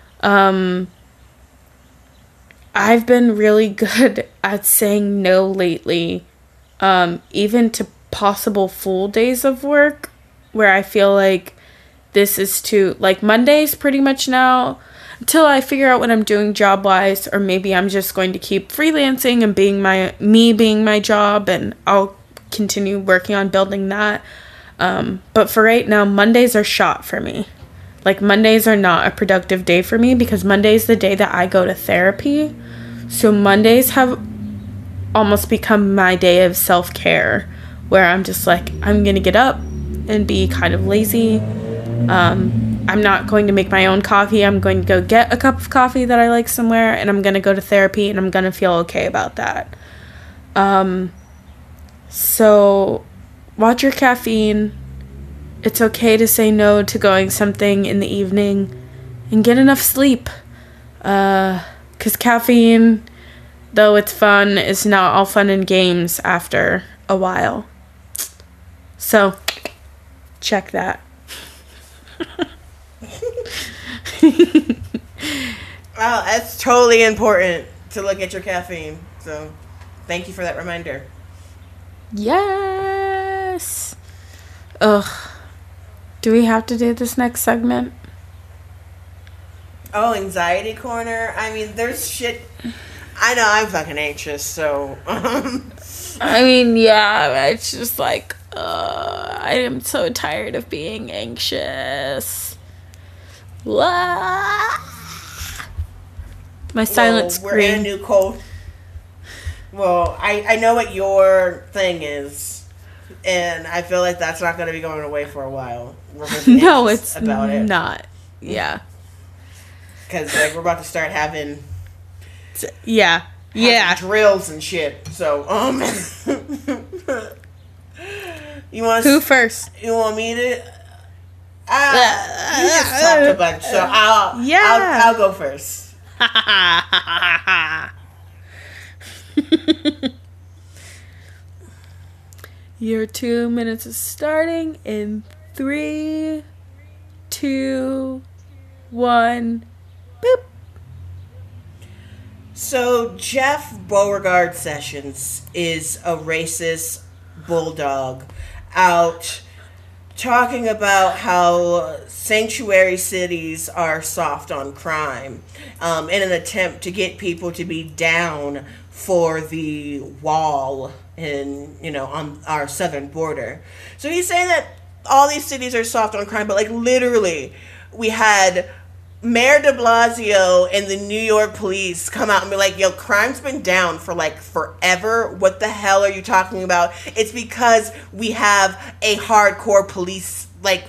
I've been really good at saying no lately, even to possible full days of work where I feel like this is too, like Mondays pretty much now, until I figure out what I'm doing job-wise, or maybe I'm just going to keep freelancing and being my job, and I'll continue working on building that. But for right now, Mondays are shot for me. Like, Mondays are not a productive day for me because Monday's the day that I go to therapy. So Mondays have almost become my day of self-care, where I'm just like, I'm going to get up and be kind of lazy. I'm not going to make my own coffee. I'm going to go get a cup of coffee that I like somewhere, and I'm going to go to therapy, and I'm going to feel okay about that. So watch your caffeine. It's okay to say no to going something in the evening, and get enough sleep. 'Cause caffeine, though it's fun, is not all fun and games after a while. So, check that. Well, it's totally important to look at your caffeine. So, thank you for that reminder. Yes. Ugh. Do we have to do this next segment? Oh, anxiety corner. I mean, there's shit. I know I'm fucking anxious, so. I mean, yeah, it's just like, I am so tired of being anxious. My silent scream. We're in a new cold. Well, I know what your thing is, and I feel like that's not going to be going away for a while. No, it's about it. Not. Yeah. Because like we're about to start having drills and shit. So you want who first? You want me to? You just talked a bunch, so I'll go first. Your 2 minutes is starting in 3, 2, 1. Boop. So Jeff Beauregard Sessions is a racist bulldog out talking about how sanctuary cities are soft on crime, in an attempt to get people to be down for the wall on our southern border. So he's saying that all these cities are soft on crime, but like literally, we had Mayor de Blasio and the New York police come out and be like, yo, crime's been down for like forever. What the hell are you talking about? It's because we have a hardcore police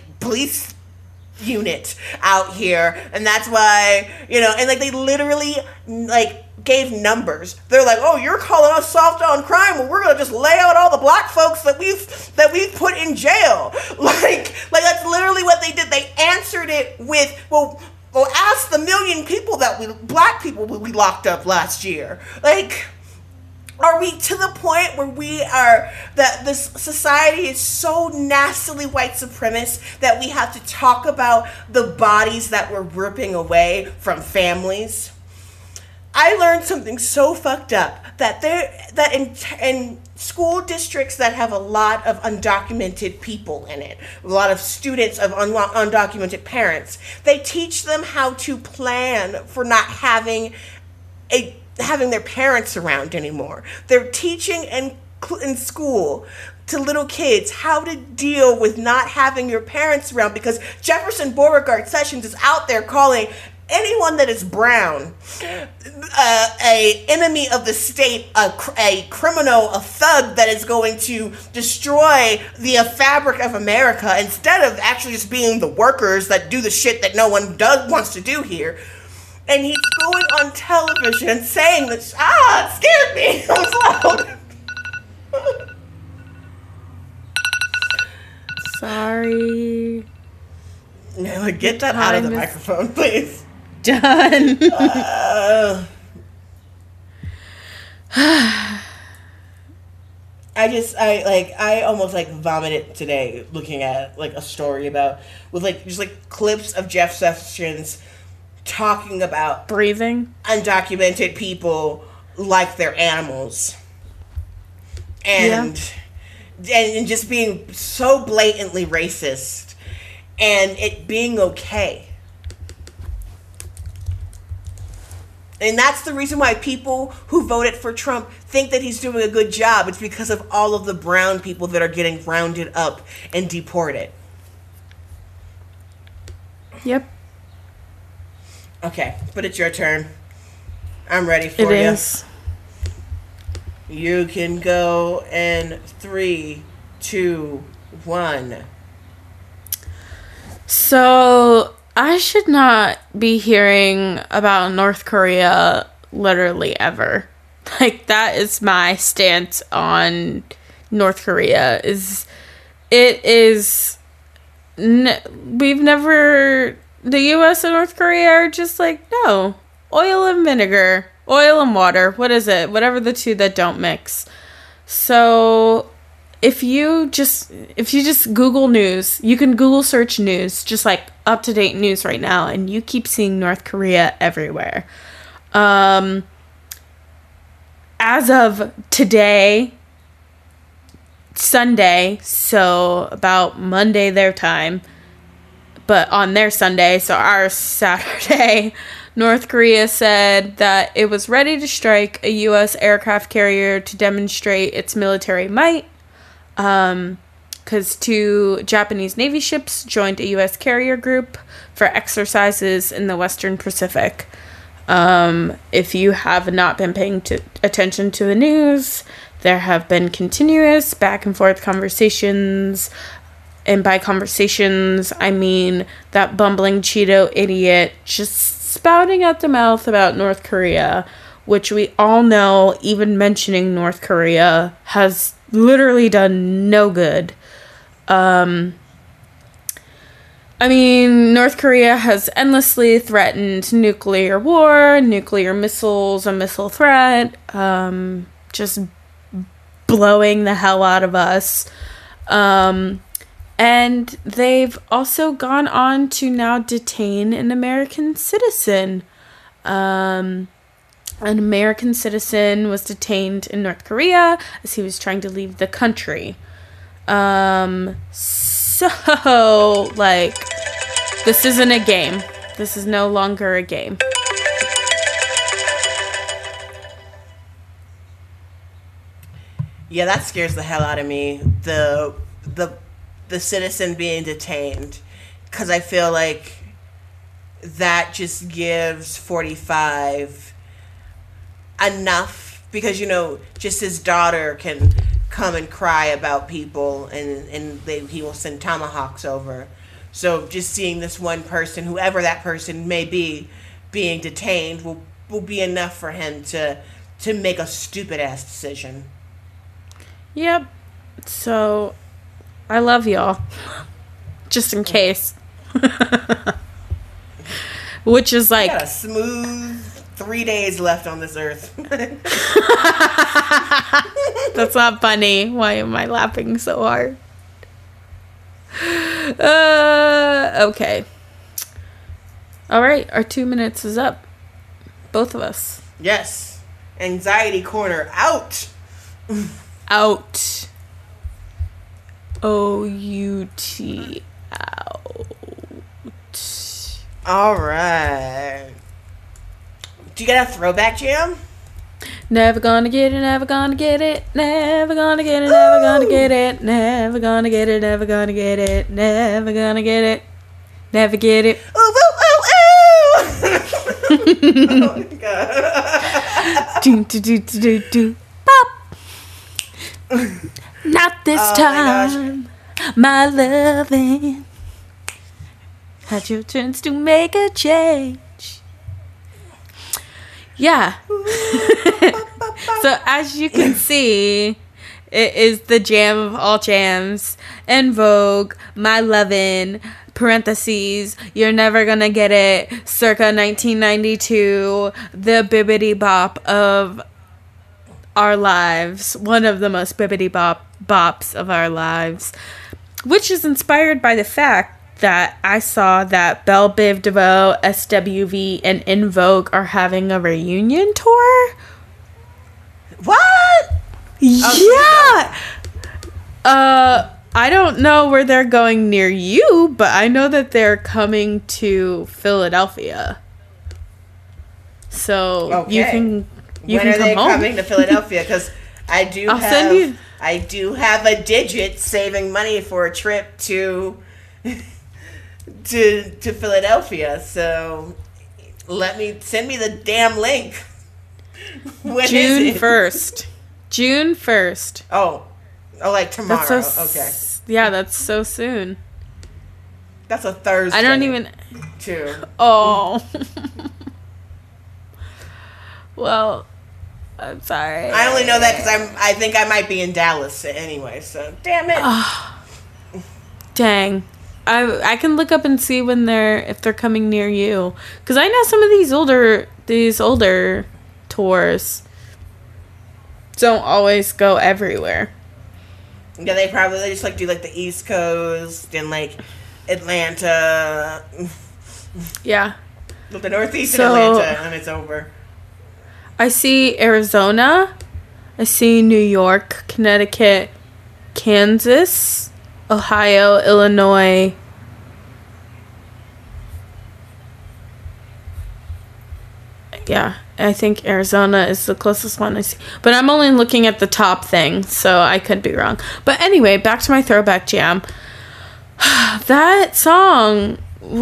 unit out here. And that's why, and like they literally like gave numbers. They're like, oh, you're calling us soft on crime. Well, we're going to just lay out all the black folks that we've put in jail. Like that's literally what they did. They answered it with, well, ask the million people black people we locked up last year. Like, are we to the point where that this society is so nastily white supremacist that we have to talk about the bodies that we're ripping away from families? I learned something so fucked up that in school districts that have a lot of undocumented people in it, a lot of students of undocumented parents, they teach them how to plan for not having their parents around anymore. They're teaching in school to little kids how to deal with not having your parents around, because Jefferson Beauregard Sessions is out there calling anyone that is brown a enemy of the state, a criminal, a thug that is going to destroy the fabric of America, instead of actually just being the workers that do the shit that no one wants to do here. And he's going on television and saying that, it scared me. It was loud. Sorry. No, get that out of the microphone, please. Done. I almost like vomited today looking at like a story with clips of Jeff Sessions talking about breathing undocumented people like they're animals, and just being so blatantly racist, and it being okay. And that's the reason why people who voted for Trump think that he's doing a good job. It's because of all of the brown people that are getting rounded up and deported. Yep. Okay, but it's your turn. I'm ready for you. It is. You can go in 3, 2, 1. So I should not be hearing about North Korea literally ever. Like, that is my stance on North Korea. The U.S. and North Korea are just like, no, oil and vinegar, oil and water, what is it? Whatever the two that don't mix. So if you just Google news, you can Google search news, just like up-to-date news right now, and you keep seeing North Korea everywhere. As of today, Sunday, so about Monday their time, but on their Sunday, so our Saturday, North Korea said that it was ready to strike a U.S. aircraft carrier to demonstrate its military might. Because 2 Japanese Navy ships joined a U.S. carrier group for exercises in the Western Pacific. If you have not been paying attention to the news, there have been continuous back and forth conversations. And by conversations, I mean that bumbling Cheeto idiot just spouting at the mouth about North Korea, which we all know, even mentioning North Korea has literally done no good. I mean, North Korea has endlessly threatened nuclear war, nuclear missiles, a missile threat, just blowing the hell out of us. And they've also gone on to now detain an American citizen. An American citizen was detained in North Korea as he was trying to leave the country. So, like, this isn't a game. This is no longer a game. Yeah, that scares the hell out of me. The citizen being detained, because I feel like that just gives 45 enough, because just his daughter can come and cry about people, and he will send tomahawks over. So just seeing this one person, whoever that person may be, being detained will be enough for him to make a stupid ass decision. Yep. So I love y'all. Just in case. Which is like, got a smooth 3 days left on this earth. That's not funny. Why am I laughing so hard? Okay. All right, our 2 minutes is up. Both of us. Yes. Anxiety corner out. Out. O-U-T. Out. All right. Do you got a throwback jam? Never gonna get it, never gonna get it, never gonna get it, never gonna get it, never gonna get it, never gonna get it, never gonna get it, never get it. Ooh, ooh, ooh, ooh. Oh my God. Do, do, do, do, do, do. Pop. Not this time, my loving. Had your chance to make a change. Yeah. So as you can see, it is the jam of all jams. En Vogue, My Lovin', parentheses, You're Never Gonna Get It, circa 1992, the bibbity bop of our lives. One of the most bibbity bops of our lives. Which is inspired by the fact that I saw that Belle Biv DeVoe, SWV, and En Vogue are having a reunion tour. What? Yeah. I don't know where they're going near you, but I know that they're coming to Philadelphia. So you can when come are they home. coming to Philadelphia? Because I do have a digit saving money for a trip to Philadelphia. So send me the damn link. When June is it? 1st. June 1st. Oh, like tomorrow. Okay. Yeah, that's so soon. That's a Thursday. I don't even. Too. Oh. Well, I'm sorry. I only know that because I think I might be in Dallas anyway. So damn it. Dang. I can look up and see if they're coming near you, because I know some of these older tours don't always go everywhere. Yeah, they probably just do the East Coast and Atlanta. Yeah. The Northeast and Atlanta, and it's over. I see Arizona. I see New York, Connecticut, Kansas, Ohio, Illinois. Yeah, I think Arizona is the closest one I see. But I'm only looking at the top thing, so I could be wrong. But anyway, back to my throwback jam. That song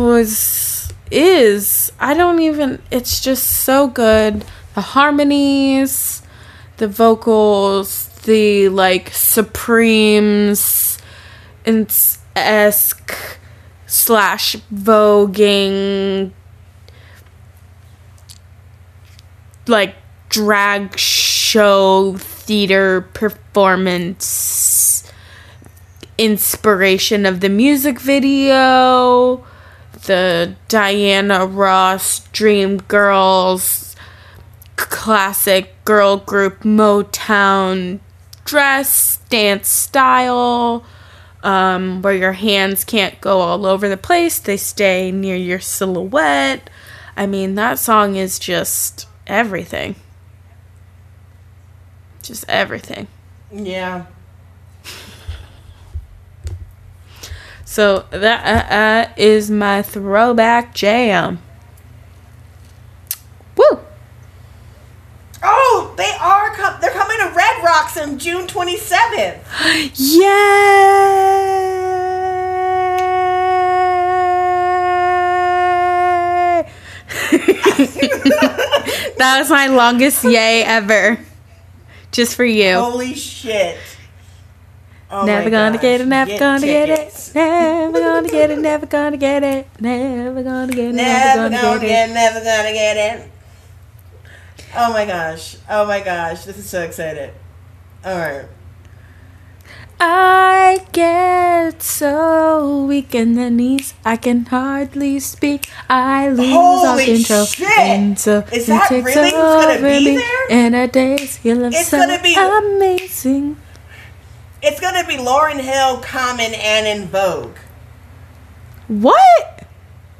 it's just so good. The harmonies, the vocals, the Supremes-esque / voguing drag show theater performance inspiration of the music video, the Diana Ross Dreamgirls classic girl group Motown dress, dance style, where your hands can't go all over the place, they stay near your silhouette. I mean, that song is just everything. Just everything. Yeah. So that is my throwback jam. Woo! Oh, they're coming to Red Rocks on June 27th. Yay! That was my longest yay ever. Just for you. Holy shit. Oh never gonna get it, never gonna get it. Never gonna get it, never gonna get it. Never gonna get it, never gonna get it. Never gonna get it. Oh my gosh. Oh my gosh. This is so exciting. Alright. I get so weak in the knees, I can hardly speak. I lose all control. Shit! And so is that really who's gonna be there? In a daze, you look it's so gonna be amazing. It's gonna be Lauryn Hill, Common, and In Vogue. What?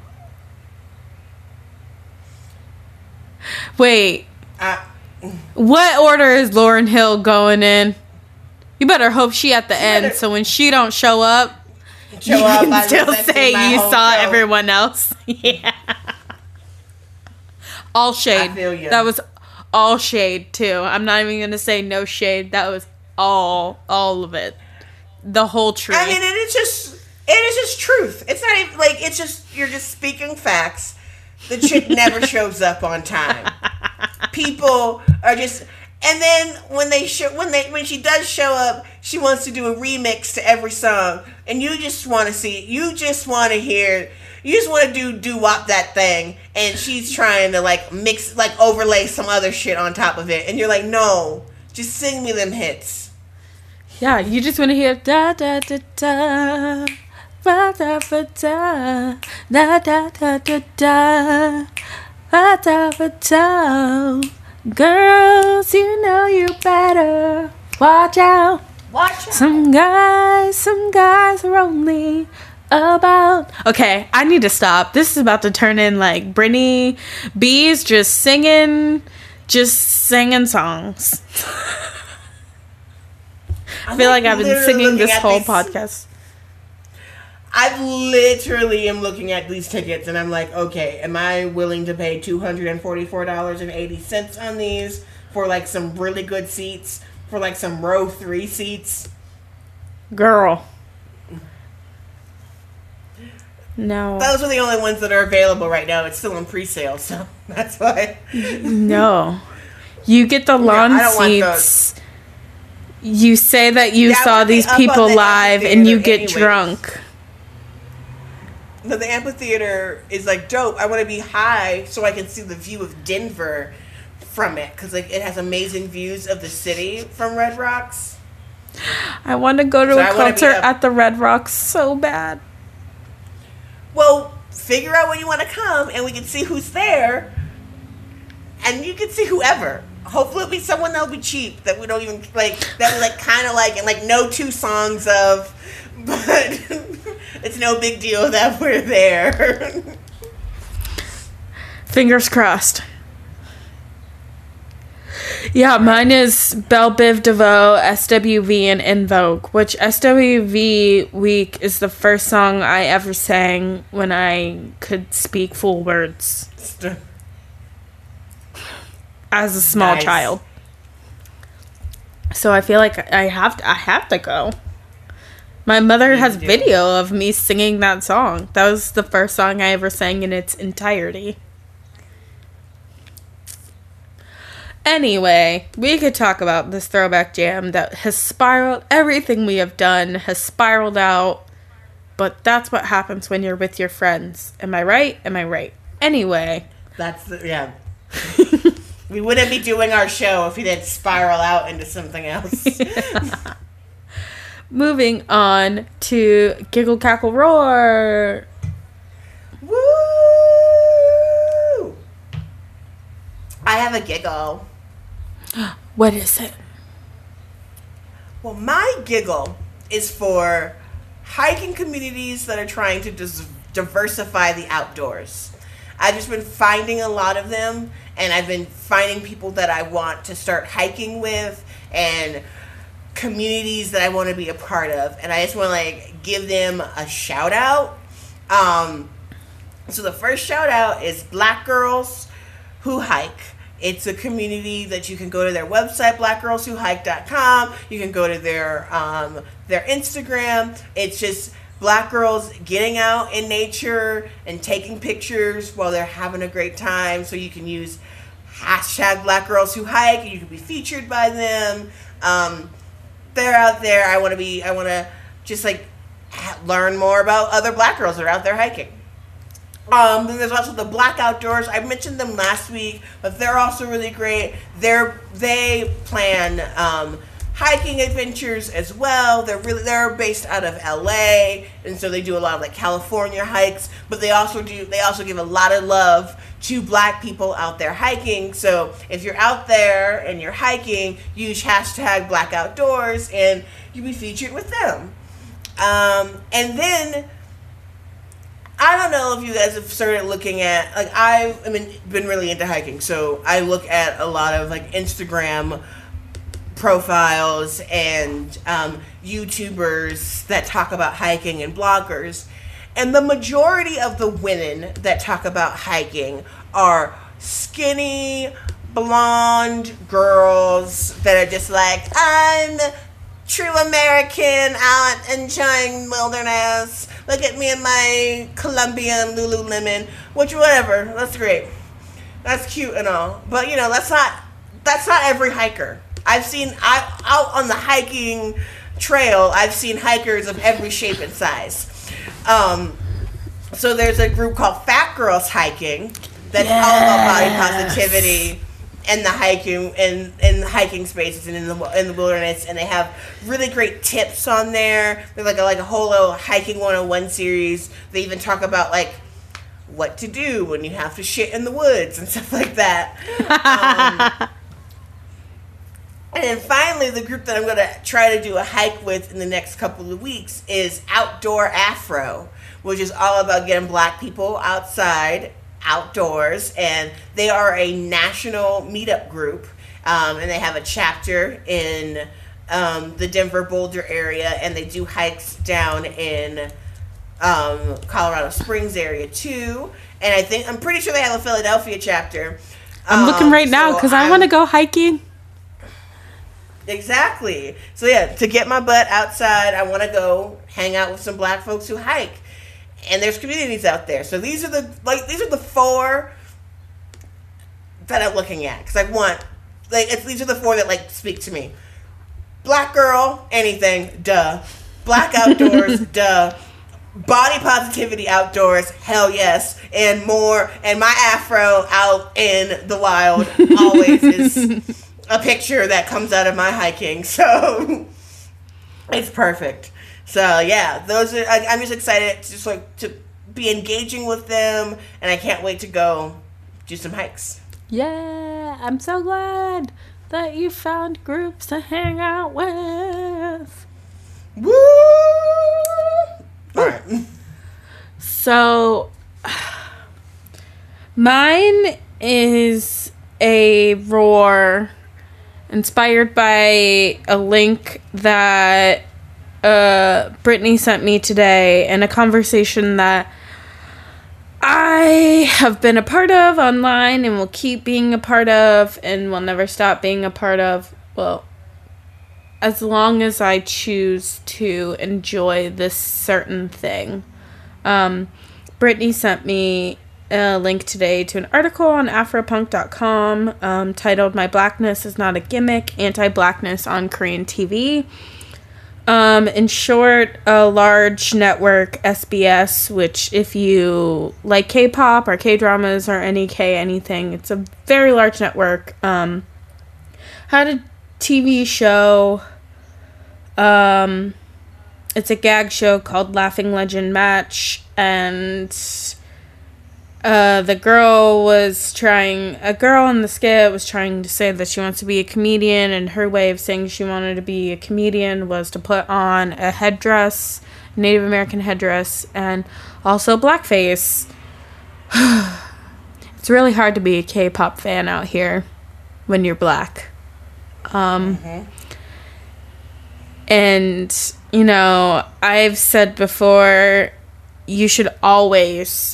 Wait. What order is Lauryn Hill going in? You better hope she at the end, so when she don't show up, you can still say you saw everyone else. Yeah. All shade. I feel you. That was all shade too. I'm not even gonna say no shade. That was all of it. The whole truth. I mean, it is just truth. It's not even like it's just you're just speaking facts. The chick never shows up on time. People are just, and then when she does show up, she wants to do a remix to every song, and you just want to see, you just want to hear, you just want to do wop that thing, and she's trying to like mix, like overlay some other shit on top of it, and you're like, no, just sing me them hits. Yeah, you just want to hear da da da da. Da da da da da da da da da da da. Girls, you know you better watch out. Watch out. Some guys are only about. Okay, I need to stop. This is about to turn in like Brittany B's just singing songs. I feel like I've been singing this whole podcast. I literally am looking at these tickets and I'm like, okay, am I willing to pay $244.80 on these for like some really good seats, for like some row 3 seats? Girl. No. Those are the only ones that are available right now. It's still on pre-sale, so that's why. No. You get the lawn seats. You say that you saw these people live and you get drunk. No, the amphitheater is like dope. I want to be high so I can see the view of Denver from it, because like it has amazing views of the city from Red Rocks. I want to go to a concert at the Red Rocks so bad. Well, figure out when you want to come and we can see who's there, and you can see whoever. Hopefully it'll be someone that'll be cheap, that we don't even like, that we like kind of like, and like know 2 songs of, but it's no big deal that we're there. Fingers crossed. Yeah, mine is Belle Biv DeVoe, SWV, and In Vogue, which SWV Week is the first song I ever sang when I could speak full words. As a small child. So I feel like I have to go. My mother has video of me singing that song. That was the first song I ever sang in its entirety. Anyway, we could talk about this throwback jam that has spiraled. Everything we have done has spiraled out. But that's what happens when you're with your friends. Am I right? Am I right? Anyway. Yeah. We wouldn't be doing our show if we didn't spiral out into something else. Yeah. Moving on to Giggle Cackle Roar. Woo! I have a giggle. What is it? Well, my giggle is for hiking communities that are trying to diversify the outdoors. I've just been finding a lot of them, and I've been finding people that I want to start hiking with and communities that I want to be a part of, and I just want to like give them a shout out. So the first shout out is Black Girls Who Hike. It's a community that you can go to their website, blackgirlswhohike.com. You can go to their Instagram. It's just Black girls getting out in nature and taking pictures while they're having a great time. So you can use hashtag Black Girls Who Hike, and you can be featured by them. They're out there. I want to just like learn more about other Black girls that are out there hiking. Then there's also the Black Outdoors. I mentioned them last week, but they're also really great. They plan hiking adventures as well. They're based out of LA, and so they do a lot of like California hikes, but they also give a lot of love to Black people out there hiking. So if you're out there and you're hiking, use hashtag Black Outdoors and you'll be featured with them. And then I don't know if you guys have started looking at, like, I've been really into hiking, so I look at a lot of like Instagram profiles and YouTubers that talk about hiking and bloggers, and the majority of the women that talk about hiking are skinny, blonde girls that are just like, I'm true American, out enjoying wilderness. Look at me in my Colombian Lululemon, which, whatever, that's great. That's cute and all. But, you know, that's not every hiker. Out on the hiking trail, I've seen hikers of every shape and size. So there's a group called Fat Girls Hiking that's all about body positivity and the hiking and hiking spaces and in the wilderness, and they have really great tips on there. They're like a whole little hiking 101 series. They even talk about like what to do when you have to shit in the woods and stuff like that. And then finally, the group that I'm going to try to do a hike with in the next couple of weeks is Outdoor Afro, which is all about getting Black people outside, outdoors, and they are a national meetup group, and they have a chapter in the Denver Boulder area, and they do hikes down in Colorado Springs area too, and I'm pretty sure they have a Philadelphia chapter. I'm looking right now because I want to go hiking. Exactly. So yeah, to get my butt outside, I want to go hang out with some Black folks who hike. And there's communities out there. So these are the four that I'm looking at, because I want, these are the four that like speak to me. Black girl, anything, duh. Black outdoors, duh. Body positivity outdoors, hell yes. And more. And my afro out in the wild always is a picture that comes out of my hiking. So it's perfect. So yeah, those are. I'm just excited to just like to be engaging with them, and I can't wait to go do some hikes. Yeah, I'm so glad that you found groups to hang out with. Woo! All right. So mine is a roar inspired by a link that Brittany sent me today, and a conversation that I have been a part of online and will keep being a part of and will never stop being a part of, well, as long as I choose to enjoy this certain thing. Brittany sent me a link today to an article on afropunk.com titled "My Blackness is Not a Gimmick, Anti-Blackness on Korean TV." In short, a large network, SBS, which if you like K-pop or K-dramas or any anything, it's a very large network, had a TV show. It's a gag show called Laughing Legend Match, and a girl in the skit was trying to say that she wants to be a comedian, and her way of saying she wanted to be a comedian was to put on a headdress, Native American headdress, and also blackface. It's really hard to be a K-pop fan out here when you're Black. And, you know, I've said before, you should always,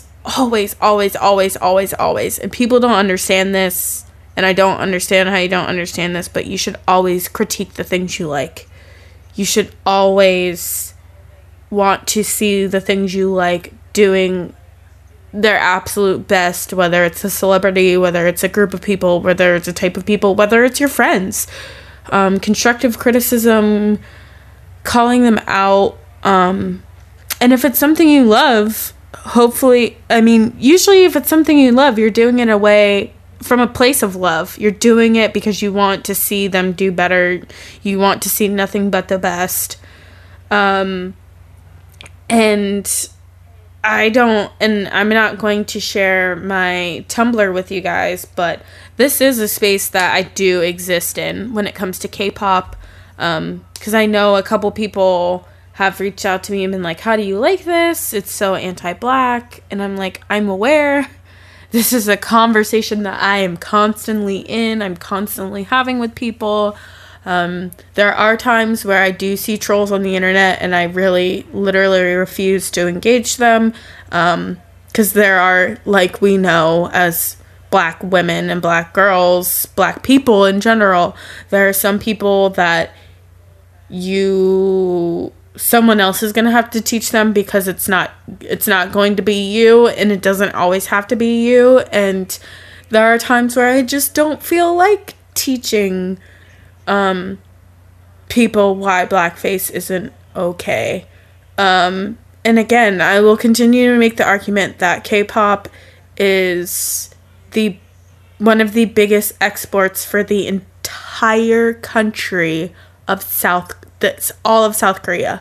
and people don't understand this, and I don't understand how you don't understand this, but you should always critique the things you like. You should always want to see the things you like doing their absolute best, whether it's a celebrity, whether it's a group of people, whether it's a type of people, whether it's your friends. Constructive criticism, calling them out, and if it's something you love, hopefully, I mean, usually if it's something you love, you're doing it in a way from a place of love. You're doing it because you want to see them do better. You want to see nothing but the best. And I'm not going to share my Tumblr with you guys, but this is a space that I do exist in when it comes to K-pop. Because I know a couple people have reached out to me and been like, how do you like this? It's so anti-black. And I'm like, I'm aware. This is a conversation that I am constantly in. I'm constantly having with people. There are times where I do see trolls on the internet and I really literally refuse to engage them. Because there are, like we know, as black women and black girls, black people in general, there are some people that someone else is going to have to teach them because it's not going to be you, and it doesn't always have to be you. And there are times where I just don't feel like teaching people why blackface isn't okay. And again, I will continue to make the argument that K-pop is one of the biggest exports for the entire country of all of South Korea.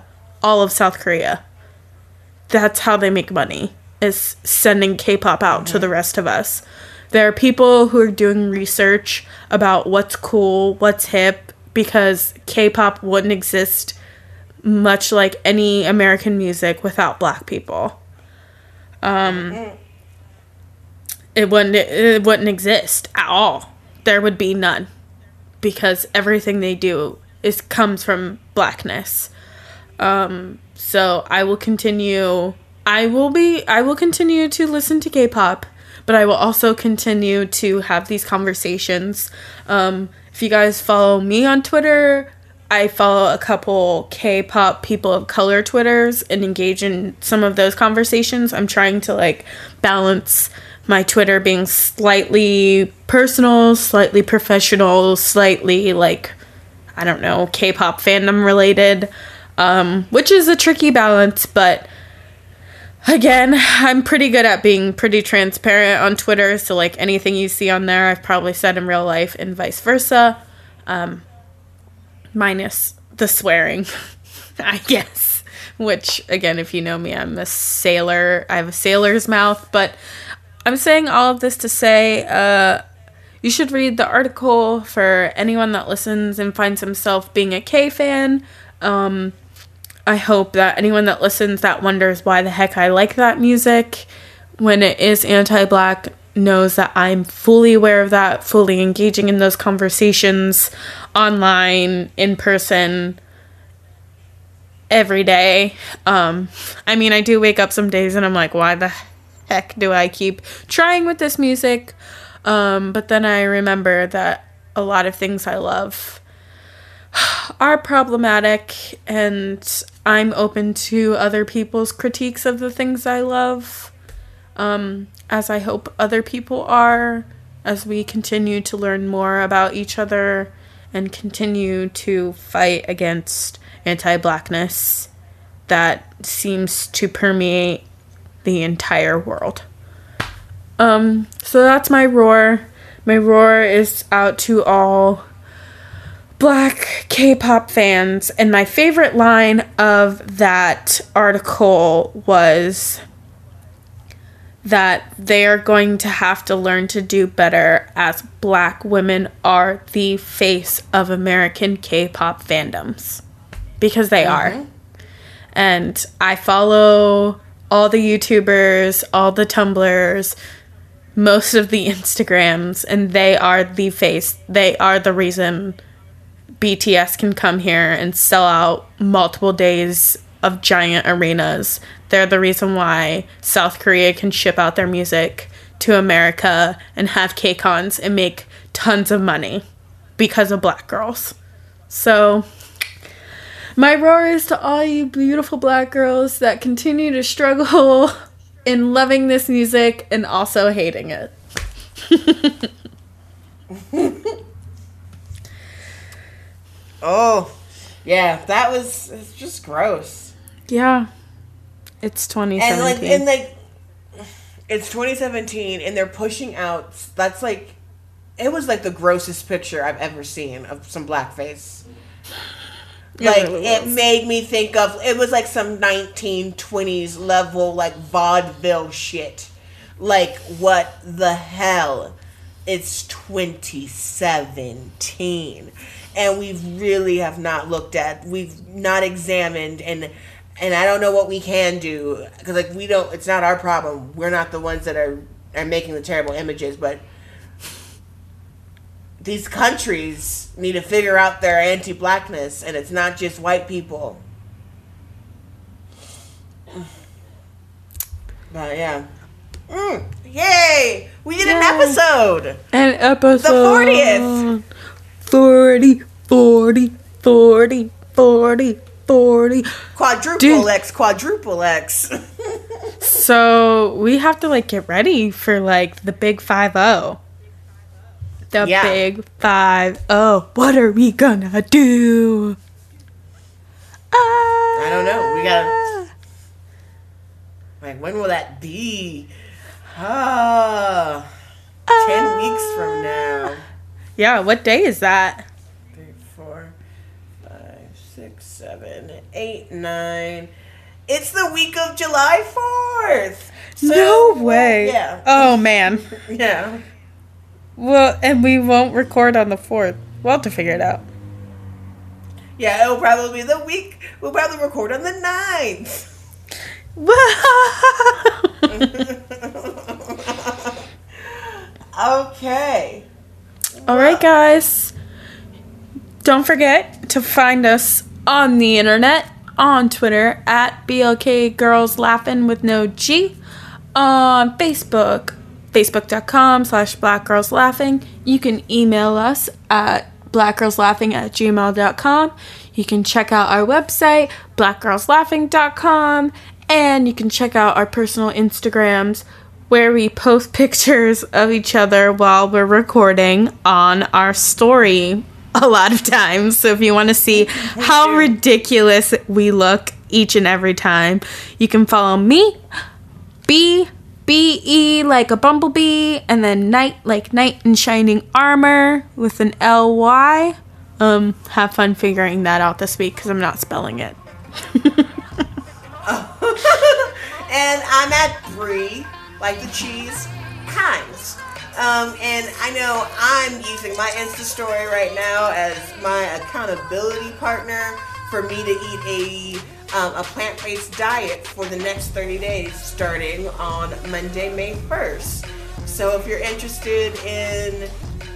That's how they make money, is sending K-pop out to the rest of us. There are people who are doing research about what's cool, what's hip, because K-pop wouldn't exist, much like any American music, without black people. It wouldn't exist at all. There would be none, because everything they do comes from blackness. So I will continue to listen to K-pop, but I will also continue to have these conversations. If you guys follow me on Twitter, I follow a couple K-pop people of color Twitters and engage in some of those conversations. I'm trying to balance my Twitter being slightly personal, slightly professional, slightly I don't know, K-pop fandom related, which is a tricky balance, but again, I'm pretty good at being pretty transparent on Twitter, so anything you see on there, I've probably said in real life, and vice versa, minus the swearing, I guess, which, again, if you know me, I'm a sailor, I have a sailor's mouth, but I'm saying all of this to say, you should read the article for anyone that listens and finds himself being a K fan. I hope that anyone that listens that wonders why the heck I like that music when it is anti-black knows that I'm fully aware of that, fully engaging in those conversations online, in person, every day. I do wake up some days and I'm like, why the heck do I keep trying with this music? But then I remember that a lot of things I love are problematic, and I'm open to other people's critiques of the things I love, as I hope other people are, as we continue to learn more about each other and continue to fight against anti-blackness that seems to permeate the entire world. So that's my roar. My roar is out to all black K-pop fans, and my favorite line of that article was that they are going to have to learn to do better, as black women are the face of American K-pop fandoms, because they are. And I follow all the YouTubers, all the Tumblrs, most of the Instagrams, and they are the face. They are the reason BTS can come here and sell out multiple days of giant arenas. They're the reason why South Korea can ship out their music to America and have K-Cons and make tons of money because of black girls. So my roar is to all you beautiful black girls that continue to struggle in loving this music and also hating it. Oh, yeah, that was, it's just gross. Yeah. It's 2017. And it's 2017, and they're pushing out, that's like, it was like the grossest picture I've ever seen of some blackface. Like, it made me think of, it was like some 1920s level, like, vaudeville shit. Like, what the hell? It's 2017. And we really have not looked at, we've not examined, and I don't know what we can do. Because, like, we don't, it's not our problem. We're not the ones that are making the terrible images, but these countries need to figure out their anti-blackness, and it's not just white people. But yeah. Yay! We did an episode! An episode. The 40th! 40. Quadruple X. So we have to like get ready for like the big 5-0. The big 5-0. What are we gonna do? I don't know. We gotta. Like, when will that be? 10 weeks from now. Yeah, what day is that? 3, 4, 5, 6, 7, 8, 9. It's the week of July 4th. So, no way. Yeah. Oh, man. Yeah. Well, and we won't record on the 4th. We'll have to figure it out. Yeah, it'll probably be the week. We'll probably record on the 9th. Okay. All right, guys. Don't forget to find us on the internet, on Twitter, at BLK Girls Laughing with no G, on Facebook, facebook.com/blackgirlslaughing. You can email us at blackgirlslaughing@gmail.com. You can check out our website, blackgirlslaughing.com, and you can check out our personal Instagrams where we post pictures of each other while we're recording on our story a lot of times. So if you want to see how ridiculous we look each and every time, you can follow me, BE like a bumblebee, and then Knight like knight in shining armor with an LY. Have fun figuring that out this week because I'm not spelling it. And I'm at Brie, like the cheese, Himes. And I know I'm using my Insta story right now as my accountability partner for me to eat a plant-based diet for the next 30 days starting on Monday, May 1st. So if you're interested in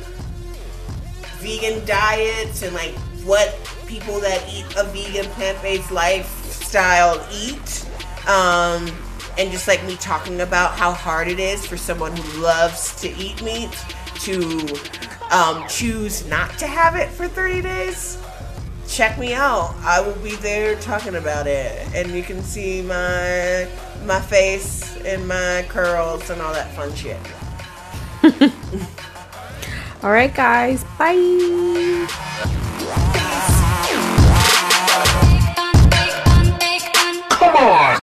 vegan diets and like what people that eat a vegan plant-based lifestyle eat, and just like me talking about how hard it is for someone who loves to eat meat to choose not to have it for 30 days, check me out. I will be there talking about it, and you can see my face and my curls and all that fun shit. All right, guys. Bye.